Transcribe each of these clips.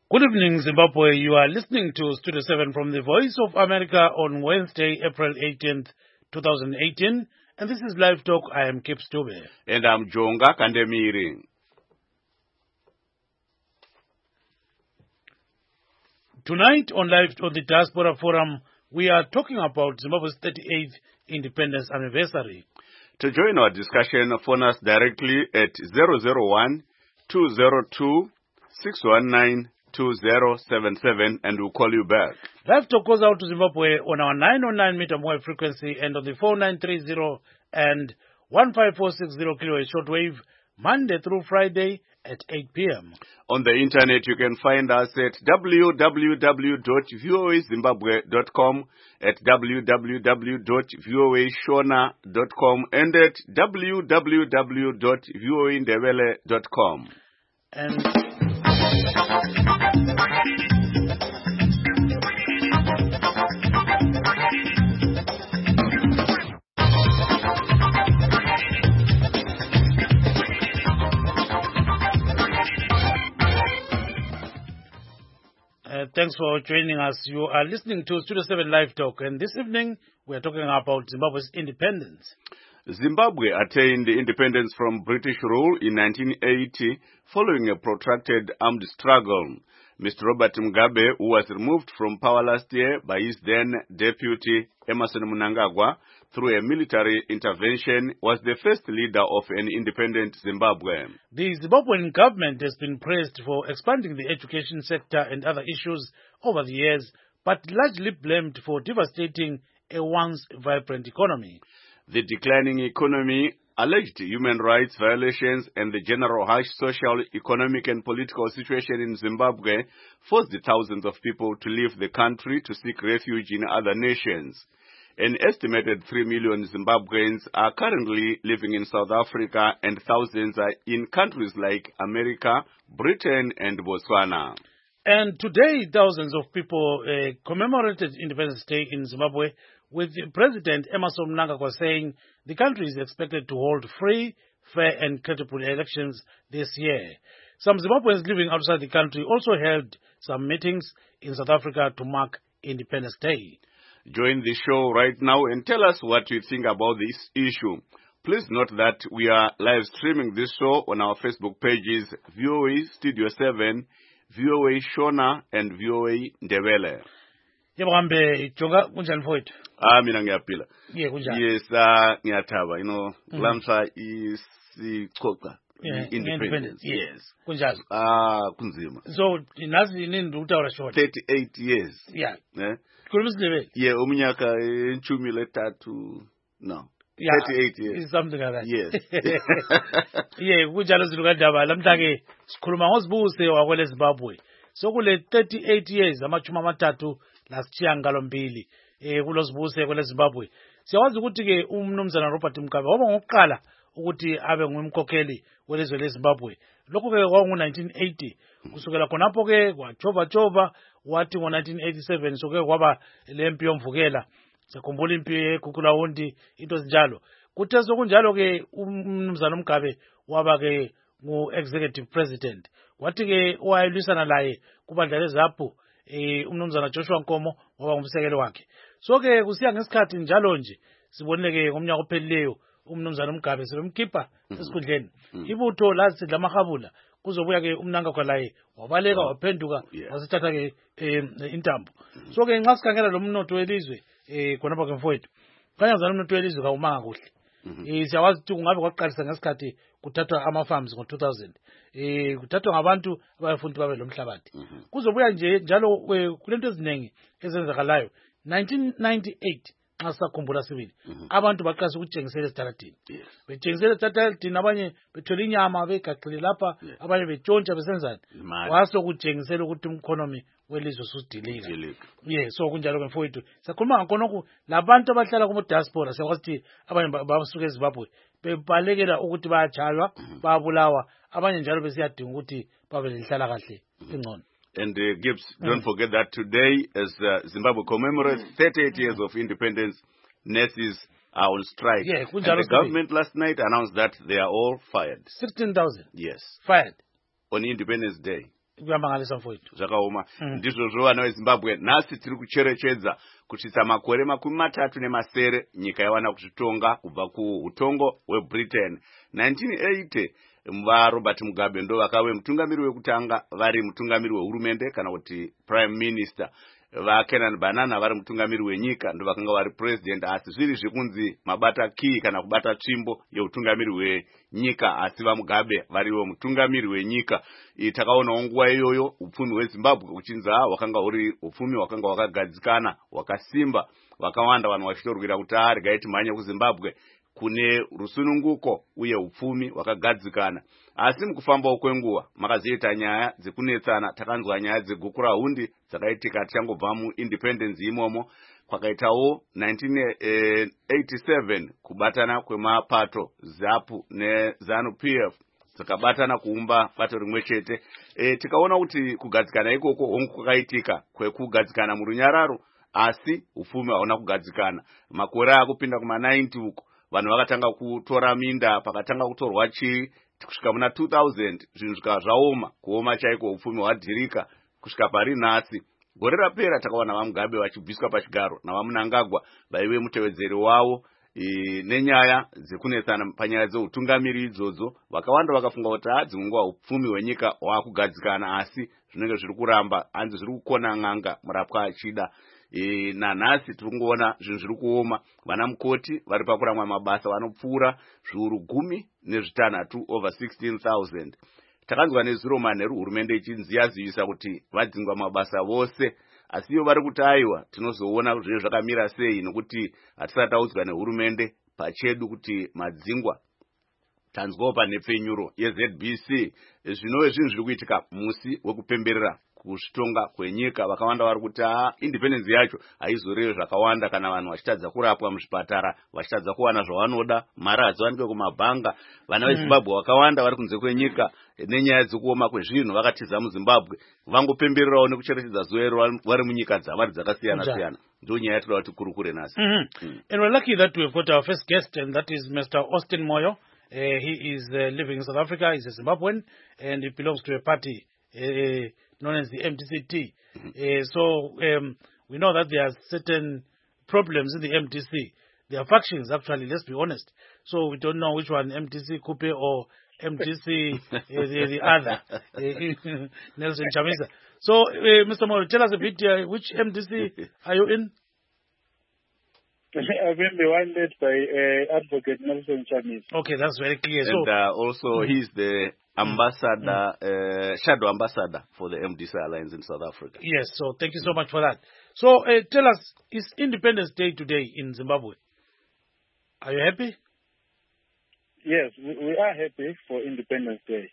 Good evening, Zimbabwe. You are listening to Studio 7 from the Voice of America on Wednesday, April 18th, 2018. And this is Live Talk. I am Kip Stube. And I'm Jonga Kandemiri. Tonight on the Diaspora Forum, we are talking about Zimbabwe's 38th independence anniversary. To join our discussion, phone us directly at 001-202-619-2077 and we'll call you back. Live Talk goes out to Zimbabwe on our 909 meter wave frequency and on the 4930 and 15460 kHz shortwave, Monday through Friday at 8 p.m. On the internet, you can find us at www.voazimbabwe.com, at www.voashona.com, and at www.voaindebele.com. And thanks for joining us. You are listening to Studio 7 Live Talk, and this evening we are talking about Zimbabwe's independence. Zimbabwe attained independence from British rule in 1980 following a protracted armed struggle. Mr. Robert Mugabe, who was removed from power last year by his then deputy Emmerson Mnangagwa through a military intervention, was the first leader of an independent Zimbabwe. The Zimbabwean government has been praised for expanding the education sector and other issues over the years, but largely blamed for devastating a once vibrant economy. The declining economy, alleged human rights violations, and the general harsh social, economic, and political situation in Zimbabwe forced thousands of people to leave the country to seek refuge in other nations. An estimated 3 million Zimbabweans are currently living in South Africa, and thousands are in countries like America, Britain, and Botswana. And today, thousands of people commemorated Independence Day in Zimbabwe, with President Emmerson Mnangagwa saying the country is expected to hold free, fair, and credible elections this year. Some Zimbabweans living outside the country also held some meetings in South Africa to mark Independence Day. Join the show right now and tell us what you think about this issue. Please note that we are live streaming this show on our Facebook pages, VOA Studio 7, VOA Shona, and VOA Ndebele. Yebo Jonga kunjani mfowethu? Mina ngiyapila. Kunjani? Yes, ngiyathaba, lamhla isicoca independence. Yes. Kunjani? Kunzima. So nazi nini utawula short? 38 years. Yeah. Khuluma isiNdebele. Yeah, umnyaka enchumi lethathu. No. Yeah, 38 years. It's something like that. Yes. Kunjalo zinto kadaba lamhla ke sikhuluma ngosibuse wakwele Zimbabwe. So kule 38 years amachumi amathathu lasishiyagalombili kulosibuse kwele Zimbabwe. Siyawazi ukuthi ke umnumzana Robert Mugabe waba ngokuqala ukuthi abe ngumkhokheli welizwe leZimbabwe. Lokho ke kwakungu-1980. Kusukela khonapho ke kwajova wathi ngo-1987 soke kwaba lempi yomvukela. Sikhumbula impi yeGugulawundi into ezinjalo. Kuthe sokunjalo ke umnumzana Mugabe waba ke ngu-executive president. Wathi ke owayelwisana laye kubandla leZAPU umnumzana Joshua Nkomo waba ngumsekeli wakhe. So ke kusiya ngesikhathi njalo nje sibonile ke ngomnyaka ophelileyo umnumzana Mugabe sebemkhipha esikhundleni. Ibutho lasidla amahabula kuzobuya ke uMnangagwa laye wabaleka waphenduka wasithatha ke intambo. So ke nxa sikhangela lo mnotho welizwe khonapha ke mfowethu. Khanya ngizana umnotho welizwe kawumanga kuhle. Siyawazi ukuthi kungabe kwaqalisa ngesikhathi kuthathwa ama-farms ngo-2000. Kuthathwa ngabantu abafundi babe lomhlabathi. Kuzobuya nje njalo kulento eziningi ezenzakalayo. 1998 nxa sakhumbula sibili abantu baqalisa ukutshengisela esitaradini. Betshengisela esitaradini, abanye bethola inyama begaqile lapha, abanye betshontsha besenzani. Waso kutshengisela ukuthi umkhonomi welizwe ususudilika. So kunjalo ke mfowethu. Sikhuluma ngakhonokho labantu abahlala kuma diaspora siyakwazi abanye basuka eZimbabwe bebalekela ukuthi bayajaywa, bayabulawa, abanye njalo besiyadinga ukuthi babe lenhlala kahle engcono. And Gibbs, don't forget that today, as Zimbabwe commemorates 38 years of independence, nurses are on strike. Yeah, and the government last night announced that they are all fired. 16,000? Yes. Fired? On Independence Day. kuyamangalisa mfowethu. Zvakaoma. Ndizvozvo vana veZimbabwe nhasi tiri kucherechedza kusvitsa makore 30 nyika yawana kuzvitonga kubva kuutongo hweBritain. 1980 Robert Mugabe ndo vakave mutungamiri wekutanga vari mutungamiri wehurumende kana kuti prime minister. Kenan Banana vari mutungamiri wenyika ndo vakanga vari president, asi zviri zvekunzi mabata key kana kubata tsvimbo yeutungamiri wenyika, asi vaMugabe variwo mutungamiri wenyika. Takaonawo nguva iyoyo upfumi hweZimbabwe uchinzi hwakanga huri upfumi hwakanga hwakagadzikana hwakasimba, vakawanda vanhu vachitorwira kuti regai timhanye kuZimbabwe kune rusununguko uye upfumi hwakagadzikana. Asi mukufambawo kwenguva makazoita nyaya dzekunetsana. Takanzwa nyaya dzegukurahundi dzakaitika tichangobva muindependence imomo. Kwakaitawo 1987 kubatana kwemapato ZAPU neZANU PF dzakabatana kuumba bato rimwe chete. Tikaona kuti kugadzikana ikoko hongu kwakaitika kwekugadzikana murunyararo, asi upfumi hauna kugadzikana. Makore akupinda kuma90 uko vanhu vakatanga kutora minda, pakatanga kutorwa chii, kusvika muna 2000 zvinhu zvikava zvaoma, kuoma chaiko, upfumi hwadhirika kusvika pari nhasi. Gore rapera takaona vaMugabe vachibviswa pachigaro navaMnangagwa vaive mutevedzeri wavo nenyaya dzekunetsana panyaya dzeutungamiri idzodzo. Vakawanda vakafunga kuti dzimwe nguva upfumi hwenyika hwakugadzikana, asi zvinenge zviri kuramba, hanzi zviri kukona n'anga murapwa achida. Nanhasi tiri kungoona zvinhu zviri kuoma. Vana mukoti vari pakuramwa mabasa vanopfuura zviuru 16 over 16,000. Takanzwa nezuro manheru hurumende ichinzi yazivisa kuti vadzingwa mabasa vose, asi iyo vari kuti aiwa tinozoona zvinhu zvakamira sei, nokuti hatisati taudzwa nehurumende pachedu kuti madzingwa. Tanzwawo panhepfenyuro yeZBC zvinove zvinhu zviri kuitika musi wekupemberera kuzvitonga kwenyika. Vakawanda vari kuti independence yacho haizorevi zvakawanda kana vanhu vachitadza kurapwa muzvipatara, vachitadza kuwana zvavanoda, mari hadziwanike kumabhanga. Vana veZimbabwe vakawanda vari kunze kwenyika nenyaya dzekuoma kwezvinhu vakatiza muZimbabwe, vangopembererawo nekucherechedza zuva iro vari munyika dzavari dzakasiyana siyana. Ndo nyaya yatinoda kuti kurukure nhasi. And we're lucky that we've got our first guest, and that is Mr. Austin Moyo. He is living in South Africa. He's a Zimbabwean, and he belongs to a party known as the MTC-T. So we know that there are certain problems in the MTC. There are factions, actually, let's be honest. So we don't know which one, MTC Coupe or MTC the other, Nelson Chamisa. So, Mr. Moyo, tell us a bit, which MTC are you in? I've been the one led by Advocate Nelson Chamisa. Okay, that's very clear. And also he's the ambassador, shadow ambassador for the MDC Alliance in South Africa. Yes, so thank you so much for that. So tell us, it's Independence Day today in Zimbabwe. Are you happy? Yes, we are happy for Independence Day.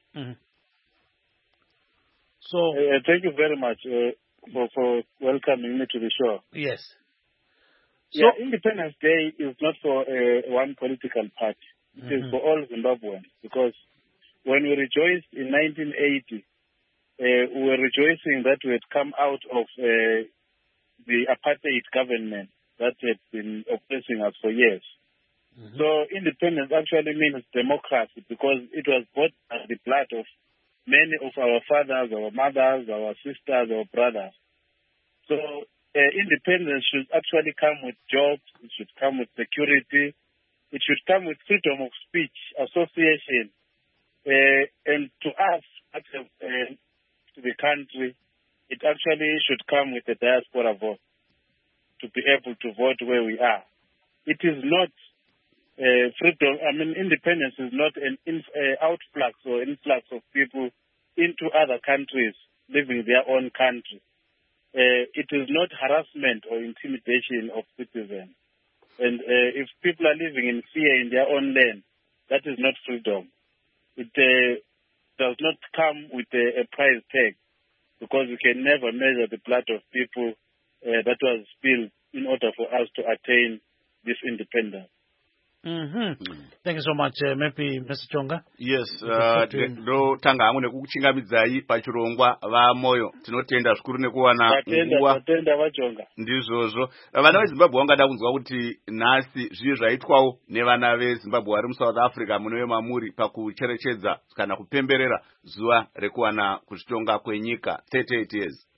So thank you very much for welcoming me to the show. Yes. So Independence Day is not for one political party. It is for all Zimbabweans, because when we rejoiced in 1980, we were rejoicing that we had come out of the apartheid government that had been oppressing us for years. So independence actually means democracy, because it was bought by the blood of many of our fathers, our mothers, our sisters, our brothers. So independence should actually come with jobs, it should come with security, it should come with freedom of speech, association, and to us, to the country, it actually should come with a diaspora vote to be able to vote where we are. It is not freedom, independence is not an outflux or influx of people into other countries living their own country. It is not harassment or intimidation of citizens. And if people are living in fear in their own land, that is not freedom. It does not come with a price tag, because we can never measure the blood of people that was spilled in order for us to attain this independence. Thank you so much, maybe Mr. Chonga. Yes, ndo tanga hangu nekukuchingamidzai pachirongwa vamoyo tinotenda zvikuru nekuwana nguva vatenda vachonga ndizvozvo. Vana veZimbabwe vangada kunzwa kuti nhasi zvii zvaitwawo nevana veZimbabwe vari muSouth Africa munove mamuri pakucherechedza kana kupemberera zuva rekuwana kuzvitonga kwenyika 38 years.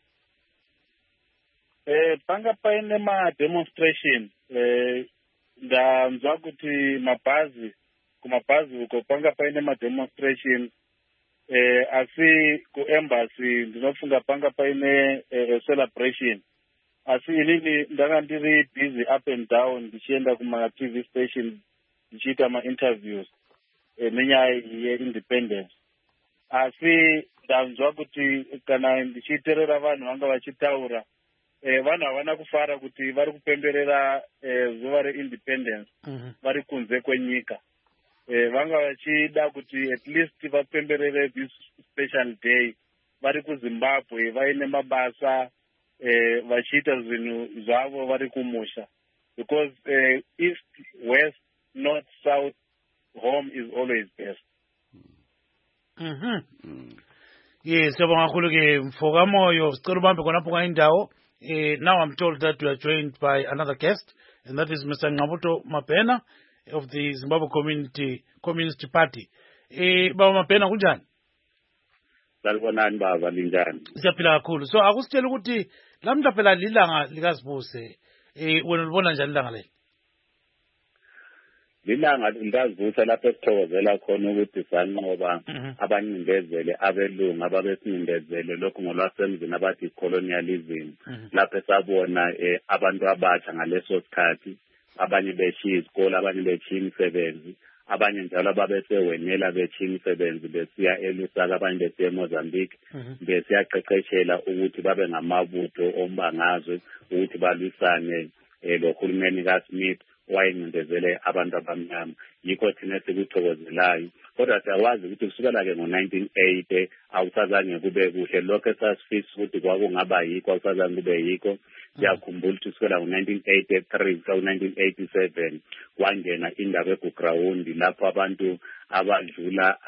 Panga paine mademonstration ndanzwa kuti kumabhazi uko panga paine mademonstration asi kuembassy ndinofunga panga paine celebration, asi inini ndanga ndiri busy up and down ndichienda kuma-TV station ndichiita ma-interviews nenyaya ye-independence. Asi ndanzwa kuti kana ndichiteerera vanhu vanga vachitaura vanhu havana kufara kuti vari kupemberera zuva reindependence vari kunze kwenyika. Vanga vachida kuti at least vapemberere this special day vari kuZimbabwe vaine mabasa vachiita zvinhu zvavo vari kumusha, because east, west, north, south, home is always best. Yes, siyabonga kakhulu ke mfoka moyo, sicela ubambe khonapho kwandawo. Now I'm told that we are joined by another guest, and that is Mr. Ngabuto Mapena of the Zimbabwe Communist Party. Baba Mapena kunjani? Salibonani baba linjani? Siyaphila kakhulu. So akusitshela ukuthi lamhla phela lilanga likazibuse wena ulibona njani ilanga leli? Lilanga likazibusa lapho esithokozela khona ukuthi sanqoba abanyindezele abelungu ababesindezele lokho ngolwasemzini abathi colonialism. Lapho sabona abantu abatsha ngaleso sikhathi, abanye beshiya isikole, abanye beshiya imisebenzi, abanye njalo ababesewenela beshiya imisebenzi besiya eLusaka, abanye besiya eMozambique, besiyaqeqeshela ukuthi babe ngamabutho ombangazwe ukuthi balwisane lohulumeni kaSmith wayencindezele abantu abamnyama. Yikho thina sikuthokozelayo, kodwa siyawazi ukuthi kusukela-ke ngo-1980 awusazange kube kuhle. Lokho esasifisa ukuthi kwakungaba yikho awusazange kube yikho. Siyakhumbula ukuthi kusukela ngo-1983 ku-1987 kwangena indaba eGugrawundi lapho abantu abadlula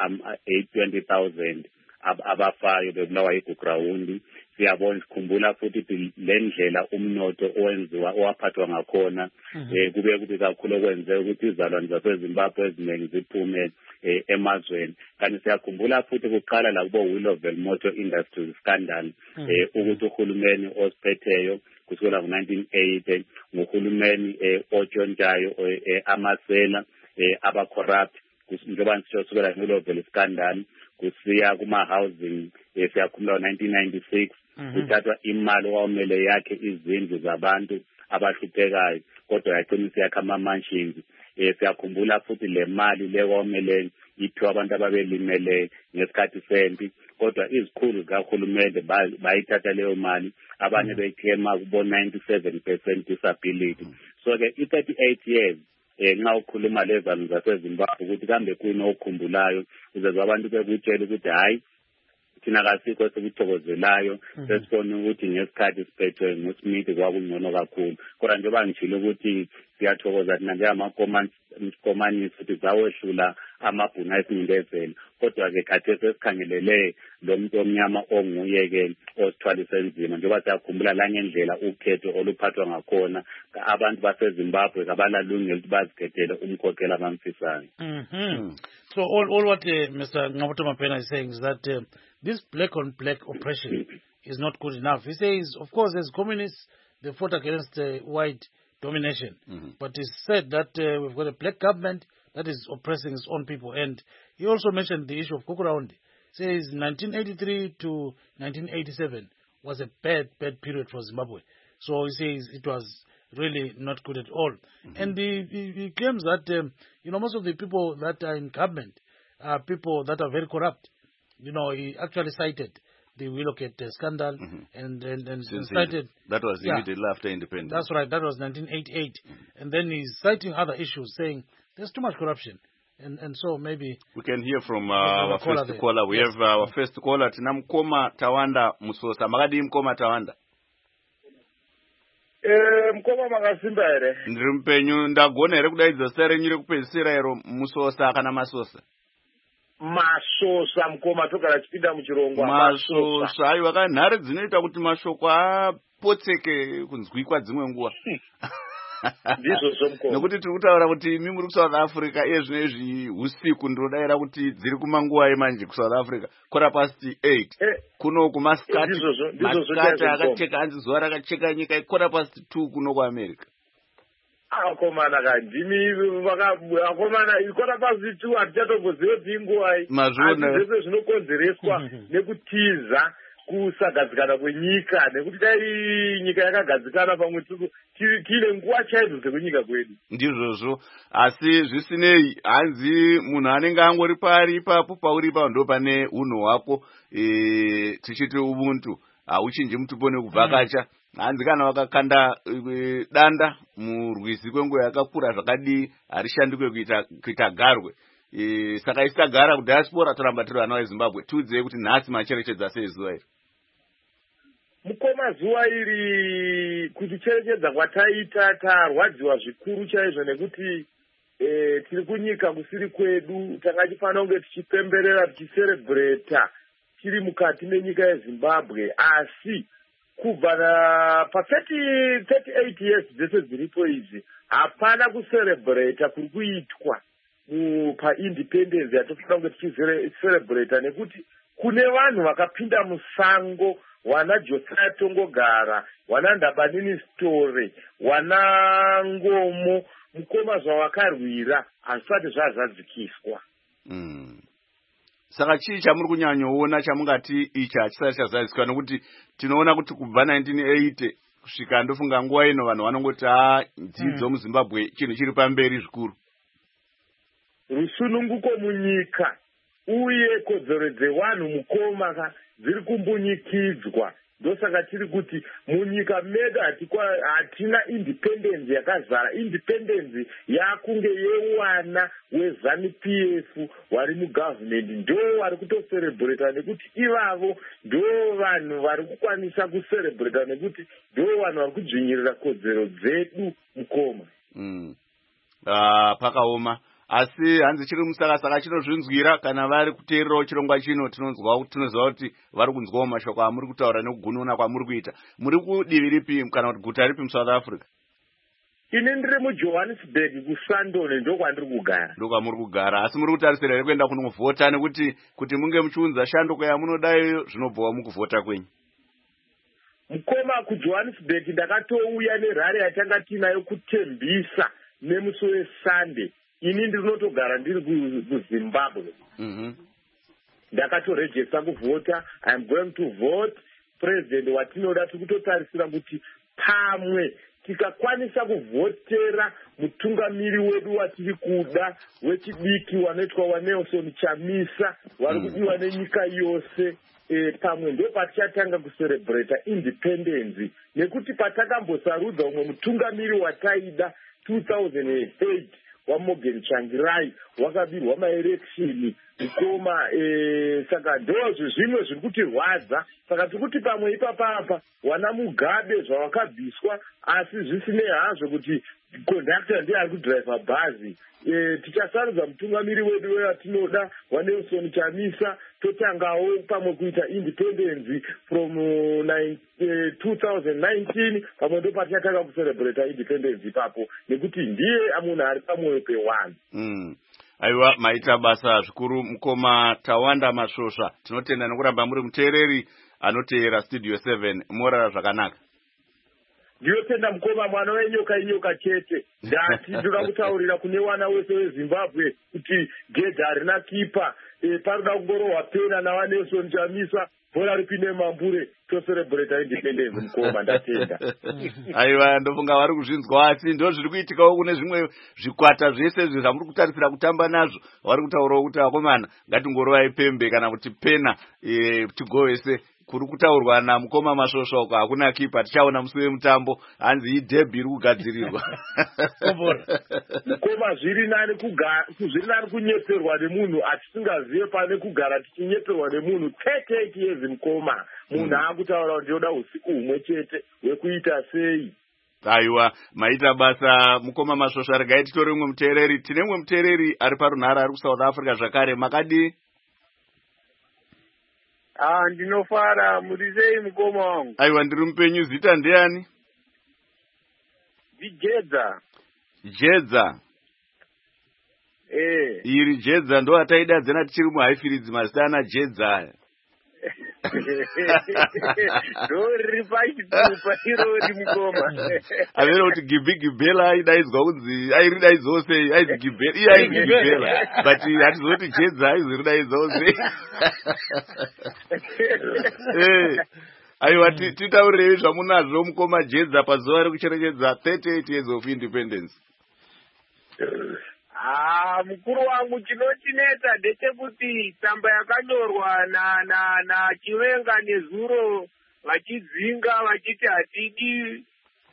20,000 abafayo bebulawa yiGugrawundi. Siyabona sikhumbula futhi le ndlela umnotho owenziwa owaphathwa ngakhona kube kakhulu okwenzeka ukuthi izalwane zaseZimbabwe eziningi ziphume emazweni. Kanti siyakhumbula futhi kuqala la kubo Willowville Motor Industries scandal ukuthi uhulumeni osiphetheyo kusukela ngo-1980 nguhulumeni otshontshayo amasela aba-corrupt njengoba ngisho kusukela nge-Willowville scandal kusiya kuma-housing siyakhumbula ngo-1996 kuthathwa imali okwamele yakhe izindlu zabantu abahluphekayo kodwa yaqinisa yakha ama-mansions. Siyakhumbula futhi le mali le kwamele iphiwa abantu ababelimele ngesikhathi sempi, kodwa izikhulu zikahulumende bayithatha leyo mali, abanye beyikhema kubo 97% disability. So-ke i-38 years nxa ukhuluma lezanu zaseZimbabwe ukuthi kambe kuyini okukhumbulayo uzezwa abantu bekutshela ukuthi hayi thina kasikho esikuthokozelayo sesibona ukuthi ngesikhathi siphethwe nguSmith kwakungcono kakhulu. Kodwa njengoba ngitshilo ukuthi siyathokoza thina njengamakomanisi ukuthi zawehlula amabhunu ayisindezela, kodwa-ke khathesi esikhangelele lo muntu omnyama onguye-ke osithwalise enzima njengoba siyakhumbula langendlela ukhetho oluphathwa ngakhona abantu baseZimbabwe kabalalungelo ukuthi bazikhethele umkhokheli abamfisayo. So all what Mr. Ngabuto Mapena is saying is that this black on black oppression is not good enough. He says, of course, as communists, they fought against white domination. But he said that we've got a black government that is oppressing its own people. And he also mentioned the issue of Gugrawundi. He says 1983 to 1987 was a bad period for Zimbabwe. So he says it was really not good at all. And he claims that, most of the people that are in government are people that are very corrupt. He actually cited the Willowgate scandal and cited... That was immediately after independence. That's right, that was 1988. And then he's citing other issues, saying there's too much corruption. And so maybe... We can hear from our first caller. We have our first caller, Tina Mkoma Tawanda Musosa. Magadi Mkoma Tawanda. Mukoma makasimba here? Ndiri mupenyu. Ndagona here kudaidza zita renyu rekupedzisira iro Musosa kana Masosa? Masosa mukoma, togara chipinda muchirongwa. Masosa. Aiwa, kanhare dzinoita kuti mashoko apotseke kunzwikwa dzimwe nguva. Ndizvo mukoma. Nokuti tiri kutaura kuti imi muri kuSouth Africa iye zvino izvi usiku ndinodaira kuti dziri kumanguva emanje kuSouth Africa 8:15. Kuno kumasikati akacheka hanzi zuva rakacheka nyika 2:15 kuno kuAmerica. Akomana kandimi akomana 2:15 hatichatombozive tinguva iyi. Mazvona zvese zvinokonzereswa nekutiza kusagadzikana kwenyika, nekuti dai nyika yakagadzikana pamwe tiine nguva chaidzo dzekunyika kwedu. Ndizvozvo, asi zvisinei hanzi munhu anenge angori pari ipapo pauripa ndo pane unhu hwako, tichiti ubuntu hauchinji mutupo nekuvhakacha. Hanzi kana wakakanda danda murwizi kwenguva yakakura zvakadii harishandikwe kuita garwe. Saka isagara kudiaspora toramba tiri vana veZimbabwe, tiudzei kuti nhasi macherechedza sei zuva iri? Mukoma, zuva iri kuchicherechedza kwataita tarwadziwa zvikuru chaizvo, nekuti tiri kunyika kusiri kwedu. Tanga tifanira kunge tichipemberera tichiserebreta tiri mukati menyika yeZimbabwe, asi kubva pa38 years dzese dziripo idzi hapana kuserebreta kuri kuitwa paindependence yatofanira kunge tichiserebreta, nekuti kune vanhu vakapinda musango, wana Josiah Tongogara, wana Ndabanini Story, wana Ngomo, mukoma, zvavakarwira hazvisati zvazadzikiswa. Saka chii chamuri kunyanyoona chamungati ichi hachisati chazadziswa? Nokuti tinoona kuti kubva 1980 kusvika ndofunga nguva ino vanhu vanongoti dzidzo muZimbabwe chinhu chiri pamberi zvikuru. Rusununguko munyika uye kodzero dzevanhu mukoma dziri kumbunyikidzwa. Ndosaka tiri kuti munyika medu hatina independence yakazara. Independence yakunge yewana weZANU-PF vari mugovernment ndo vari kutoserebreta, nekuti ivavo ndo vanhu vari kukwanisa kuserebreta, nekuti ndo vanhu vari kudzvinyirira kodzero dzedu mukoma. Pakaoma. Asi hanzi chiri musaka chinozvinzwira kana vari kuteererawo chirongwa chino tinoziva kuti vari kunzwawo mashoko amuri kutaura nekugununa kwamuri kuita. Muri kudivi ripi kana kuti guta ripi muSouth Africa? Ini ndiri muJohannesburg kuSandone, ndo kwandiri kugara. Ndo kwamuri kugara. Asi muri kutarisira here kuenda kunovhota, nekuti kuti munge muchiunza shando yamunodai zvinobvawo mukuvhota kwenyu? Mukoma, kuJohannesburg ndakatouya nerhare yatanga tinayo kutembisa nemusi weSunday. Ini ndinotogara ndiri kuZimbabwe. Ndakatorejesta kuvhota. I am going to vote president watinoda. Tiri kutotarisira kuti pamwe tikakwanisa kuvhotera mutungamiri wedu watiri kuda wechidiki wanoitwa waNelson Chamisa, vari kudiwa nenyika yose, pamwe ndo patichatanga kuserebreta independence, nekuti patakambosarudza umwe mutungamiri wataida 2008 waMorgan Tsvangirai wakabirwa maelection mukoma. Saka ndozvo zvimwe zviri kutirwadza. Saka tiri kuti pamwe ipapapa wana Mugabe zvawakabviswa, asi zvisinei hazvo kuti kondakta ndiye ari kudhiraivha bhazi. Tichasarudza mutungamiri wedu watinoda waNelson Chamisa, totangawo pamwe kuita independence from 2019, pamwe ndo patichatanga kuserebreta independence ipapo, nekuti ndiye munhu ari pamwoyo pewanhu. Aiwa, maita basa zvikuru mukoma. Tawanda Masvosva, tinotenda nekuramba muri muteereri anoteera Studio 7. Morara zvakanaka? Ndinotenda mukoma, mwana wenyoka inyoka chete. Ndati ndoda kutaurira kune wana wese weZimbabwe kuti gedha harina kipa. Paroda kungorohwa pena nawaNelson Chamisa, bhora ripinde mambure, toserebreta independence mukoma, ndatenda. Aiwa, ndofunga vari kuzvinzwa, asi ndo zviri kuitikawo kune zvimwe zvikwata zvese zvamuri kutarisira kutamba nazvo. Vari kutaurawo kuti akomana ngatingorovai pembe kana kuti pena tigovese. Kuri kutaurwa namukoma Masvosva uko hakuna kipa, tichaona musi wemutambo, hanzi idebhi iri kugadzirirwa. Mukoma, zviri nani kunyeperwa nemunhu atisingazive pane kugara tichinyeperwa nemunhu 38 years mukoma. Munhu akutaura kuti ndoda usiku humwe chete hwekuita sei. Aiwa, maita basa mukoma Masvosva. Regai titore umwe muteereri. Tine umwe muteereri ari parunhare ari kuSouth Africa zvakare. Makadi? Ndinofara. Muri sei mukoma wangu? Aiwa, ndiri mupenyu. Zita ndiani? Jedza. Jedza. Iri Jedza ndo ataidadzana tichiri muHighfields mazita ana Jedza aya. Rori pachitupa irori mukoma. Avera kuti Gibela aidaidzwa kunzi airidaidzwa sei? Aizi Gibela. Iye aizi Gibela. But hatizoti Jedza aizoridaidzwa sei? Aiwa, titaurirei zvamunazvo mukoma Jedza pazuva rekucherechedza 38 years of independence. Mukuru wangu, chinotinetsa ndechekuti tsamba yakanyorwa na Chiwenga neZuro vachidzinga vachiti hatidi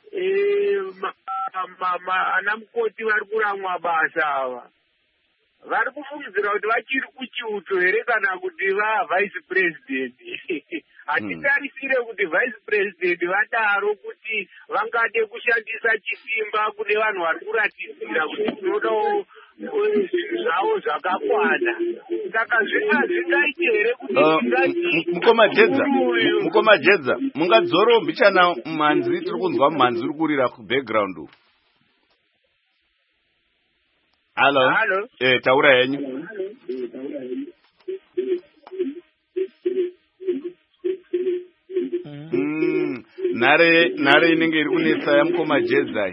ana mukoti vari kuramwa basa ava. Vari kufungidzira kuti vachiri kuchiuto here kana kuti vice president. Hatitarisire kuti vice president vadaro kuti vangade kushandisa chisimba kune vanhu vari kuratidzira kuti tinodawo zvavo zvakakwana. Saka zvingaite here kuti mukoma Jedza, mungadzoro mbichana mumhanzi, tiri kunzwa mumhanzi uri kurira kubackground. Hello. Taura henyu. Nhare inenge iri kunetsa yamukoma Jedza.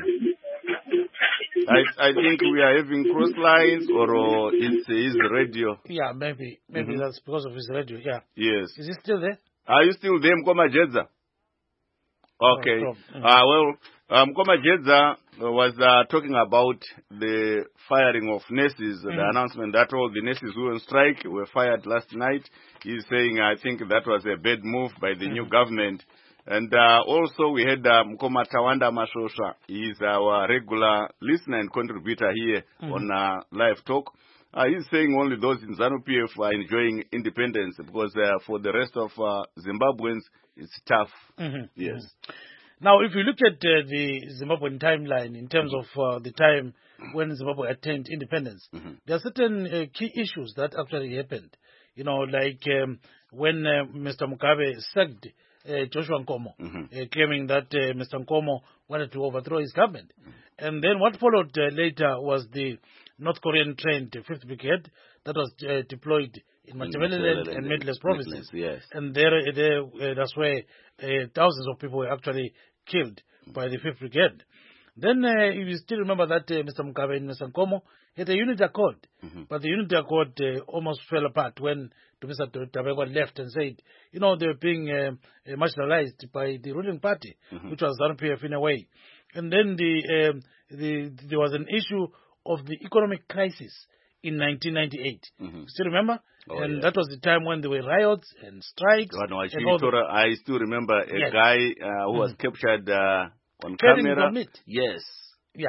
I think we are having cross lines, or it's his radio. Yeah, maybe that's because of his radio. Yeah. Yes. Is he still there? Are you still there, mukoma Jedza? Okay. Mukoma Jedza was talking about the firing of nurses, the announcement that all the nurses who were on strike were fired last night. He's saying, I think that was a bad move by the new government. And also we had Mukoma Tawanda Masvosva. He's our regular listener and contributor here on Live Talk. He's saying only those in ZANU-PF are enjoying independence, because for the rest of Zimbabweans, it's tough. Yes. Now, if you look at the Zimbabwean timeline in terms of the time when Zimbabwe attained independence, there are certain key issues that actually happened. You know, like when Mr. Mugabe sacked Joshua Nkomo, claiming that Mr. Nkomo wanted to overthrow his government. And then what followed later was the North Korean trained 5th Brigade that was deployed in Matabeleland and Midlands provinces. Yes. And that's where thousands of people were actually killed by the 5th Brigade. Then you still remember that Mr. Mugabe and Mr. Nkomo had a unity accord, but the unity accord almost fell apart when Mr. Tabegwa left and said, you know, they were being marginalized by the ruling party, which was ZANU-PF in a way. And then there was an issue of the economic crisis in 1998. Still remember? That was the time when there were riots and strikes. I still remember a guy who was captured on camera. Yes. Yeah.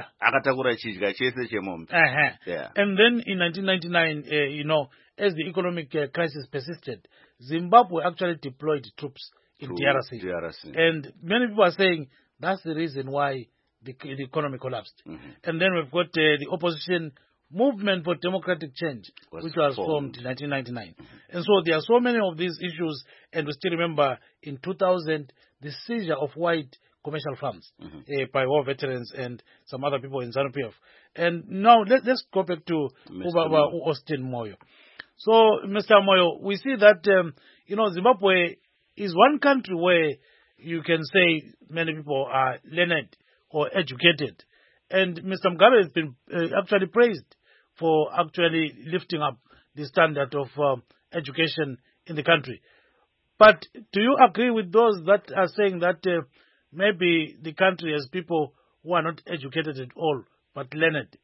Yeah. And then in 1999, you know, as the economic crisis persisted, Zimbabwe actually deployed troops in DRC. And many people are saying that's the reason why the economy collapsed. And then we've got the opposition Movement for Democratic Change, which was formed in 1999. And so there are so many of these issues, and we still remember in 2000, the seizure of white commercial farms by war veterans and some other people in ZANU-PF. And now let's go back to Austin Moyo. So, Mr. Moyo, we see that, you know, Zimbabwe is one country where you can say many people are learned or educated. And Mr. Mugabe has been actually praised for actually lifting up the standard of education in the country. But do you agree with those that are saying that maybe the country has people who are not educated at all, but learned?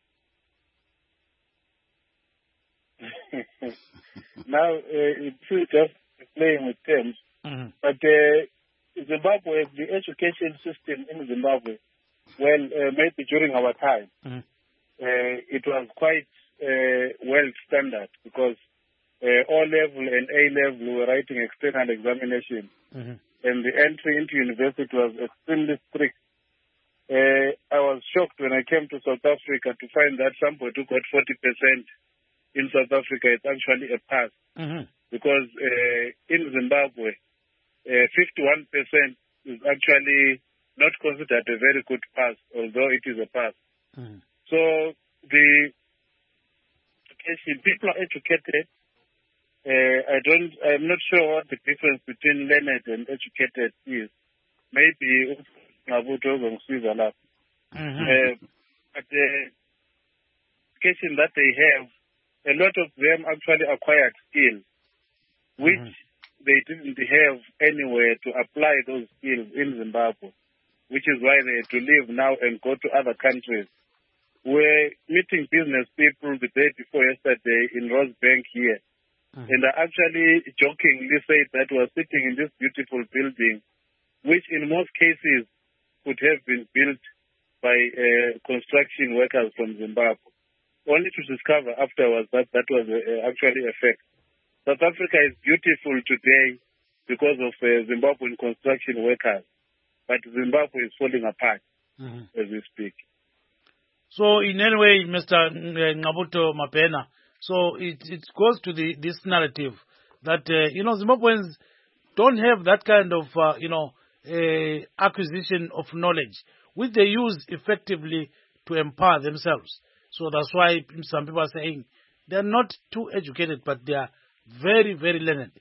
Now, it's true just playing with terms, but Zimbabwe, the education system in Zimbabwe, well, maybe during our time, it was quite well standard, because O-level and A-level were writing external examination, and the entry into university was extremely strict. I was shocked when I came to South Africa to find that somebody who got 40% in South Africa is actually a pass. Because in Zimbabwe, 51% is actually not considered a very good pass, although it is a pass. So the education, people are educated. I'm not sure what the difference between learned and educated is. Maybe but the education that they have, a lot of them actually acquired skills, which they didn't have anywhere to apply those skills in Zimbabwe, which is why they had to leave now and go to other countries. We're meeting business people the day before yesterday in Rosebank here, and I actually jokingly said that we're sitting in this beautiful building, which in most cases could have been built by construction workers from Zimbabwe, only to discover afterwards that that was actually a fact. South Africa is beautiful today because of Zimbabwean construction workers, but Zimbabwe is falling apart as we speak. So in any way, Mr. Ngqabutho Mabhena, so it goes to this narrative that, Zimbabweans don't have that kind of, acquisition of knowledge, which they use effectively to empower themselves. So that's why some people are saying they're not too educated, but they are very, very learned.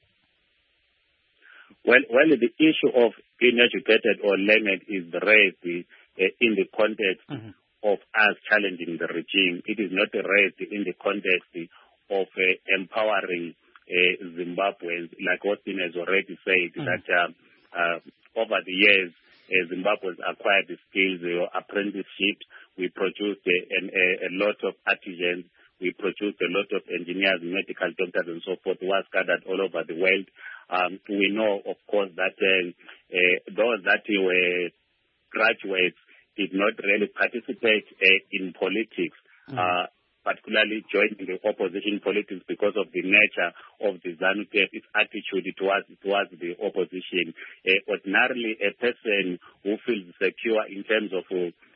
Well, the issue of being educated or learned is raised in the context of us challenging the regime. It is not raised in the context of empowering Zimbabweans. Like Austin has already said, that over the years, Zimbabweans acquired the skills, apprenticeships. We produced a lot of artisans. We produced a lot of engineers, medical doctors, and so forth, who are scattered all over the world. We know, of course, that those that were graduates did not really participate in politics, particularly joining the opposition politics because of the nature of the ZANU-PF, its attitude towards the opposition. Ordinarily, a person who feels secure in terms of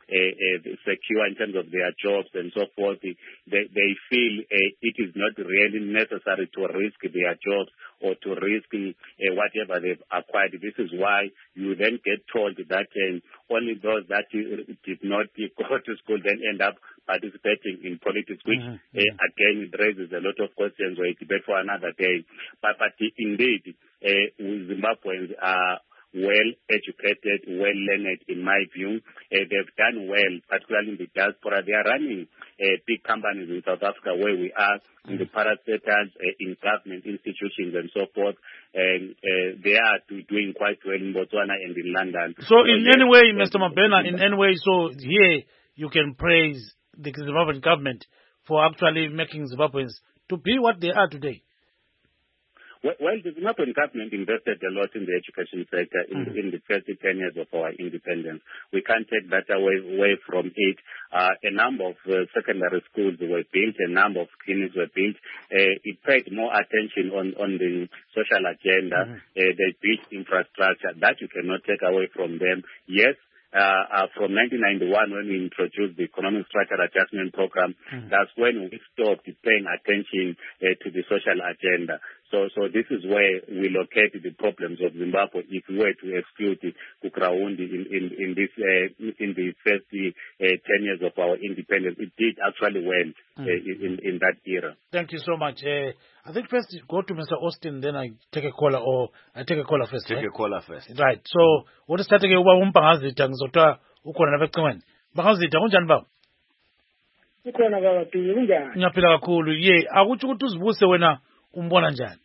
their jobs and so forth, they feel it is not really necessary to risk their jobs or to risk whatever they've acquired. This is why you then get told that only those that did not go to school then end up participating in politics, which again it raises a lot of questions or a debate for another day. But indeed, Zimbabweans are well educated, well learned, in my view. They've done well, particularly in the diaspora. They are running big companies in South Africa where we are, in the parastatals, in government institutions and so forth. They are doing quite well in Botswana and in London. So in any way, Mr. Mabhena, in any way, so here you can praise the Zimbabwean government for actually making Zimbabweans to be what they are today. Well, the Zimbabwean government invested a lot in the education sector in the first 10 years of our independence. We can't take that away from it. A number of secondary schools were built, a number of clinics were built. It paid more attention on the social agenda. They built infrastructure. That you cannot take away from them. Yes. From 1991, when we introduced the Economic Structure Adjustment Program, that's when we stopped paying attention to the social agenda. So this is where we locate the problems of Zimbabwe. If we were to exclude Kukraundi in the first 10 years of our independence, it did actually well in that era. Thank you so much. I think first go to Mr. Austin, then I take a caller, or I take a caller first. Take a caller first. Right. So what is starting uba umpangazita ngizotwa ukhona lapha ecingweni. Bangazita kunjani baba? Ukhona baba Pili kunjani? Ngiyaphila kakhulu. Ye, akuthi ukuthi uzibuse wena umbona njani?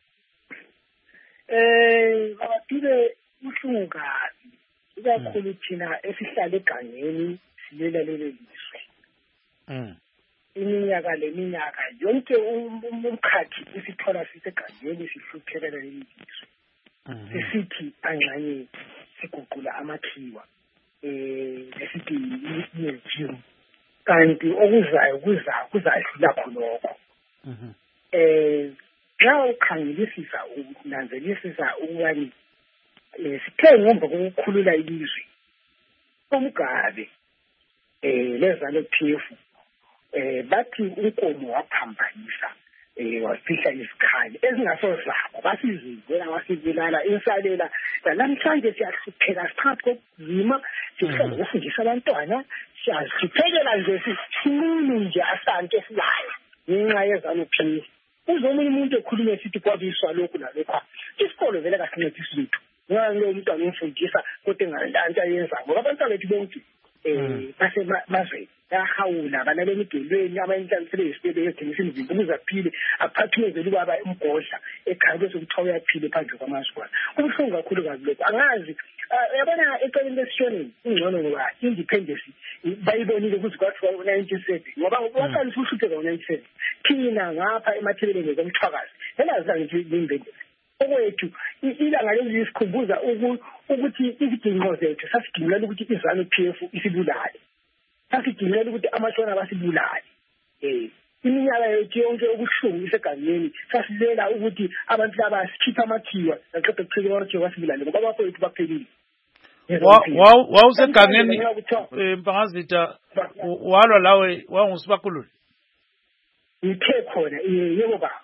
Baba Pili uhlungu kabi. Ikakhulu thina esihlala egangeni silela lelo lizwe. Iminyaka leminyaka yonke umkhathi isithola sisegangeni sihluphekela leli lizwe. Sisithi angxanye siguqula amakhiwa lesithi yejim kanti okuzayo kuzahlula khonokho. Xa ukhangelisisa unanzelisisa ukubani sithe ngemva kokukhulula ilizwe uMgabe lezalo phefu bathi unkomo waphambanisa wafihla isikhali ezingasozaba basizivela wasibulala insalela namhlanje siyahlupheka siphakathi kobuzima sihlala ukufundisa abantwana siyahluphekela nje sisithulu nje asanto esilayo ngenxa yezalo phefu uzomunye umuntu ekhulume sithi kwabiswa lokhu nalokho isikolo vele kasincedisi lutho ngalo umntwana umfundisa kodwa engalanto ayenza ngoba abantwana bethu bonke basemazweni bayahawula balala emidulweni abayinhlanganisele yesibele yethengisa imizimba ukuze aphile aphathumezele ubaba umgodla ekhaya bese kuthiwa uyaphile phandle kwamazwana kubuhlungu kakhulu kabi lokho angazi yabona eceleni lesishoneni ingcono ngoba independence bayibonile ukuthi kwathiwa 1970 ngoba waqalisa uhlupheka ngo-1970 thina ngapha emathebeleni zomthwakazi elazi ngithi independence okwethu ilanga lezi sikhumbuza ukuthi izidingo zethu sasidingelela ukuthi izanu PF isibulale sasidingelela ukuthi amashona basibulale iminyaka yethu yonke ubuhlungu isegangeni sasilela ukuthi abantu laba sikhipha amathiwa naqeda ukuchela warje wasibulale ngoba bafowethu baphelile wawusegangeni Mpangazitha walwa lawe wangusibakhululi ithe khona yebo baba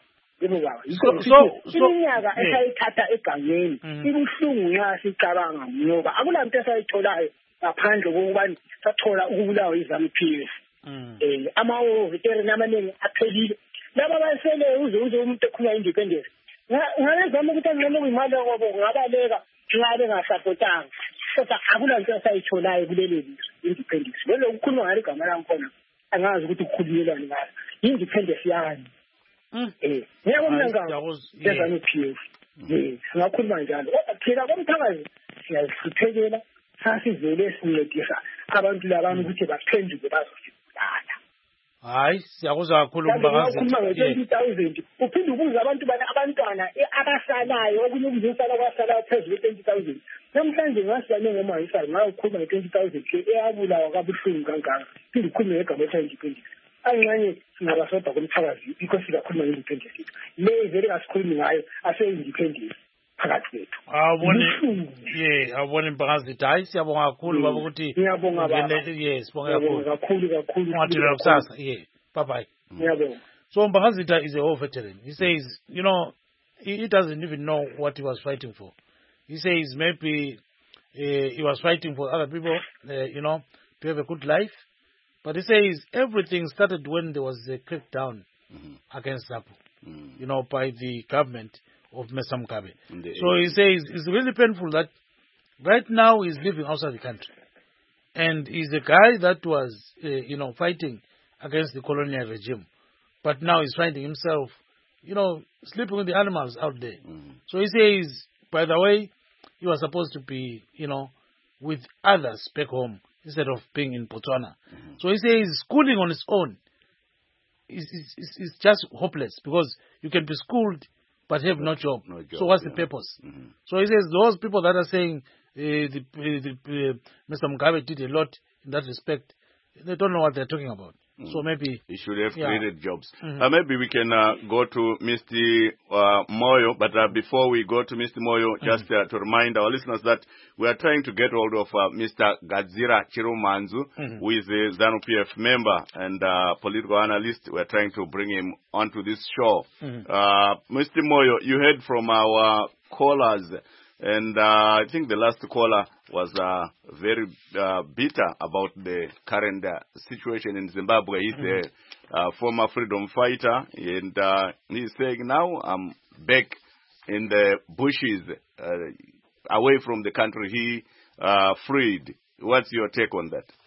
iminyaka esayithatha egangeni ibuhlungu nxa sicabanga ngoba akulanto esayitholayo ngaphandle kokubani sathola ukubulawa izanu PF ama-veteran amaningi aphelile laba basele uze umuntu ekhuluma independence ngazama ukuthi angcono kuyimali ngoba kungabaleka nxa bengasapotanga kodwa akulanto esayitholayo kuleli lizwe independence lelo kukhulunywa ngalo igama langikhona angazi ukuthi kukhulunyelwani ngayo independence yani ngiyabona ngalo yezanu PF singakhuluma njalo kodwa thina komthakazi siyahluphekela sasivele sincedisa abantu labami ukuthi baphenduke bazosibulala hayi siyakuzwa kakhulu Mpangazitha nge-20,000 uphinde ubuze abantu abantwana abasalayo okunye ukuzisala kwasalayo phezulu kwe-20,000 namhlanje ngasiyane ngomayisayo ngayokhuluma nge-20,000 ke eyabulawa kabuhlungu kangaka phinde ukhulume ngegama esayindependence angxanye singabasodwa komthakazi because sikakhuluma nge-independence yethu le vele kasikhulumi ngayo ase-independence phakathi kwethu awubona Mpangazitha hayi siyabonga kakhulu baba ukuthi ngiyabonga baba sibonga kakhulu ungathina kusasa bye bye ngiyabonga. So Mpangazitha is a war veteran. He says, he doesn't even know what he was fighting for. He says maybe he was fighting for other people, to have a good life. But he says everything started when there was a crackdown against ZAPU, by the government of Mr. Mugabe. So he says it's really painful that right now he's living outside the country. And he's a guy that was, fighting against the colonial regime. But now he's finding himself, sleeping with the animals out there. So he says, by the way, he was supposed to be, with others back home instead of being in Botswana. So he says schooling on its own is just hopeless because you can be schooled but have no job. So what's the purpose? So he says those people that are saying Mr. Mugabe did a lot in that respect, they don't know what they're talking about. So maybe he should have created jobs. Maybe we can go to Mr. Moyo, but before we go to Mr. Moyo, just to remind our listeners that we are trying to get hold of Mr. Gadzira Chirumanzu, who is a ZANU-PF member and political analyst. We are trying to bring him onto this show. Mr. Moyo, you heard from our callers, and I think the last caller was very bitter about the current situation in Zimbabwe. He's a former freedom fighter, and he's saying, now I'm back in the bushes, away from the country he freed. What's your take on that?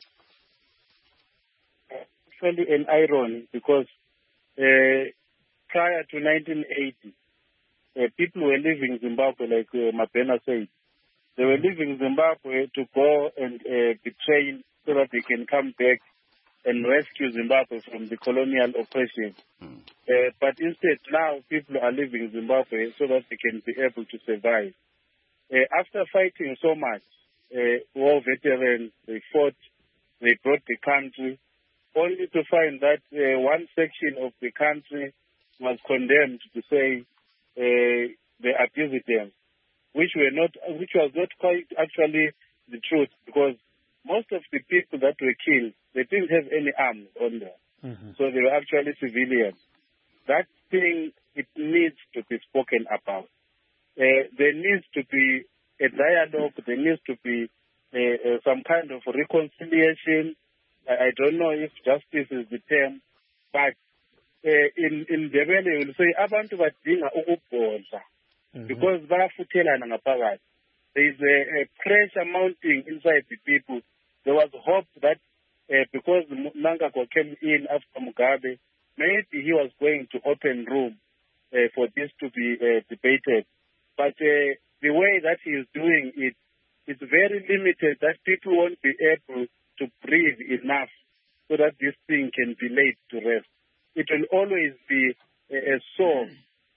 Actually an irony, because prior to 1980, people were leaving Zimbabwe, like Mabena said. They were leaving Zimbabwe to go and be trained so that they can come back and rescue Zimbabwe from the colonial oppression. But instead, now people are leaving Zimbabwe so that they can be able to survive. After fighting so much, war veterans, they fought, they brought the country, only to find that one section of the country was condemned to say they abused them, which was not quite actually the truth, because most of the people that were killed, they didn't have any arms on them. So they were actually civilians. That thing, it needs to be spoken about. There needs to be a dialogue. There needs to be some kind of reconciliation. I don't know if justice is the term, but in Ndebele you will say abantu badinga ukubhodla because bayafuthelana ngaphakathi. There is a pressure mounting inside the people. There was hope that because Mnangagwa came in after Mugabe, maybe he was going to open room for this to be debated. But the way that he is doing it is very limited, that people won't be able to breathe enough so that this thing can be laid to rest. It will always be a sore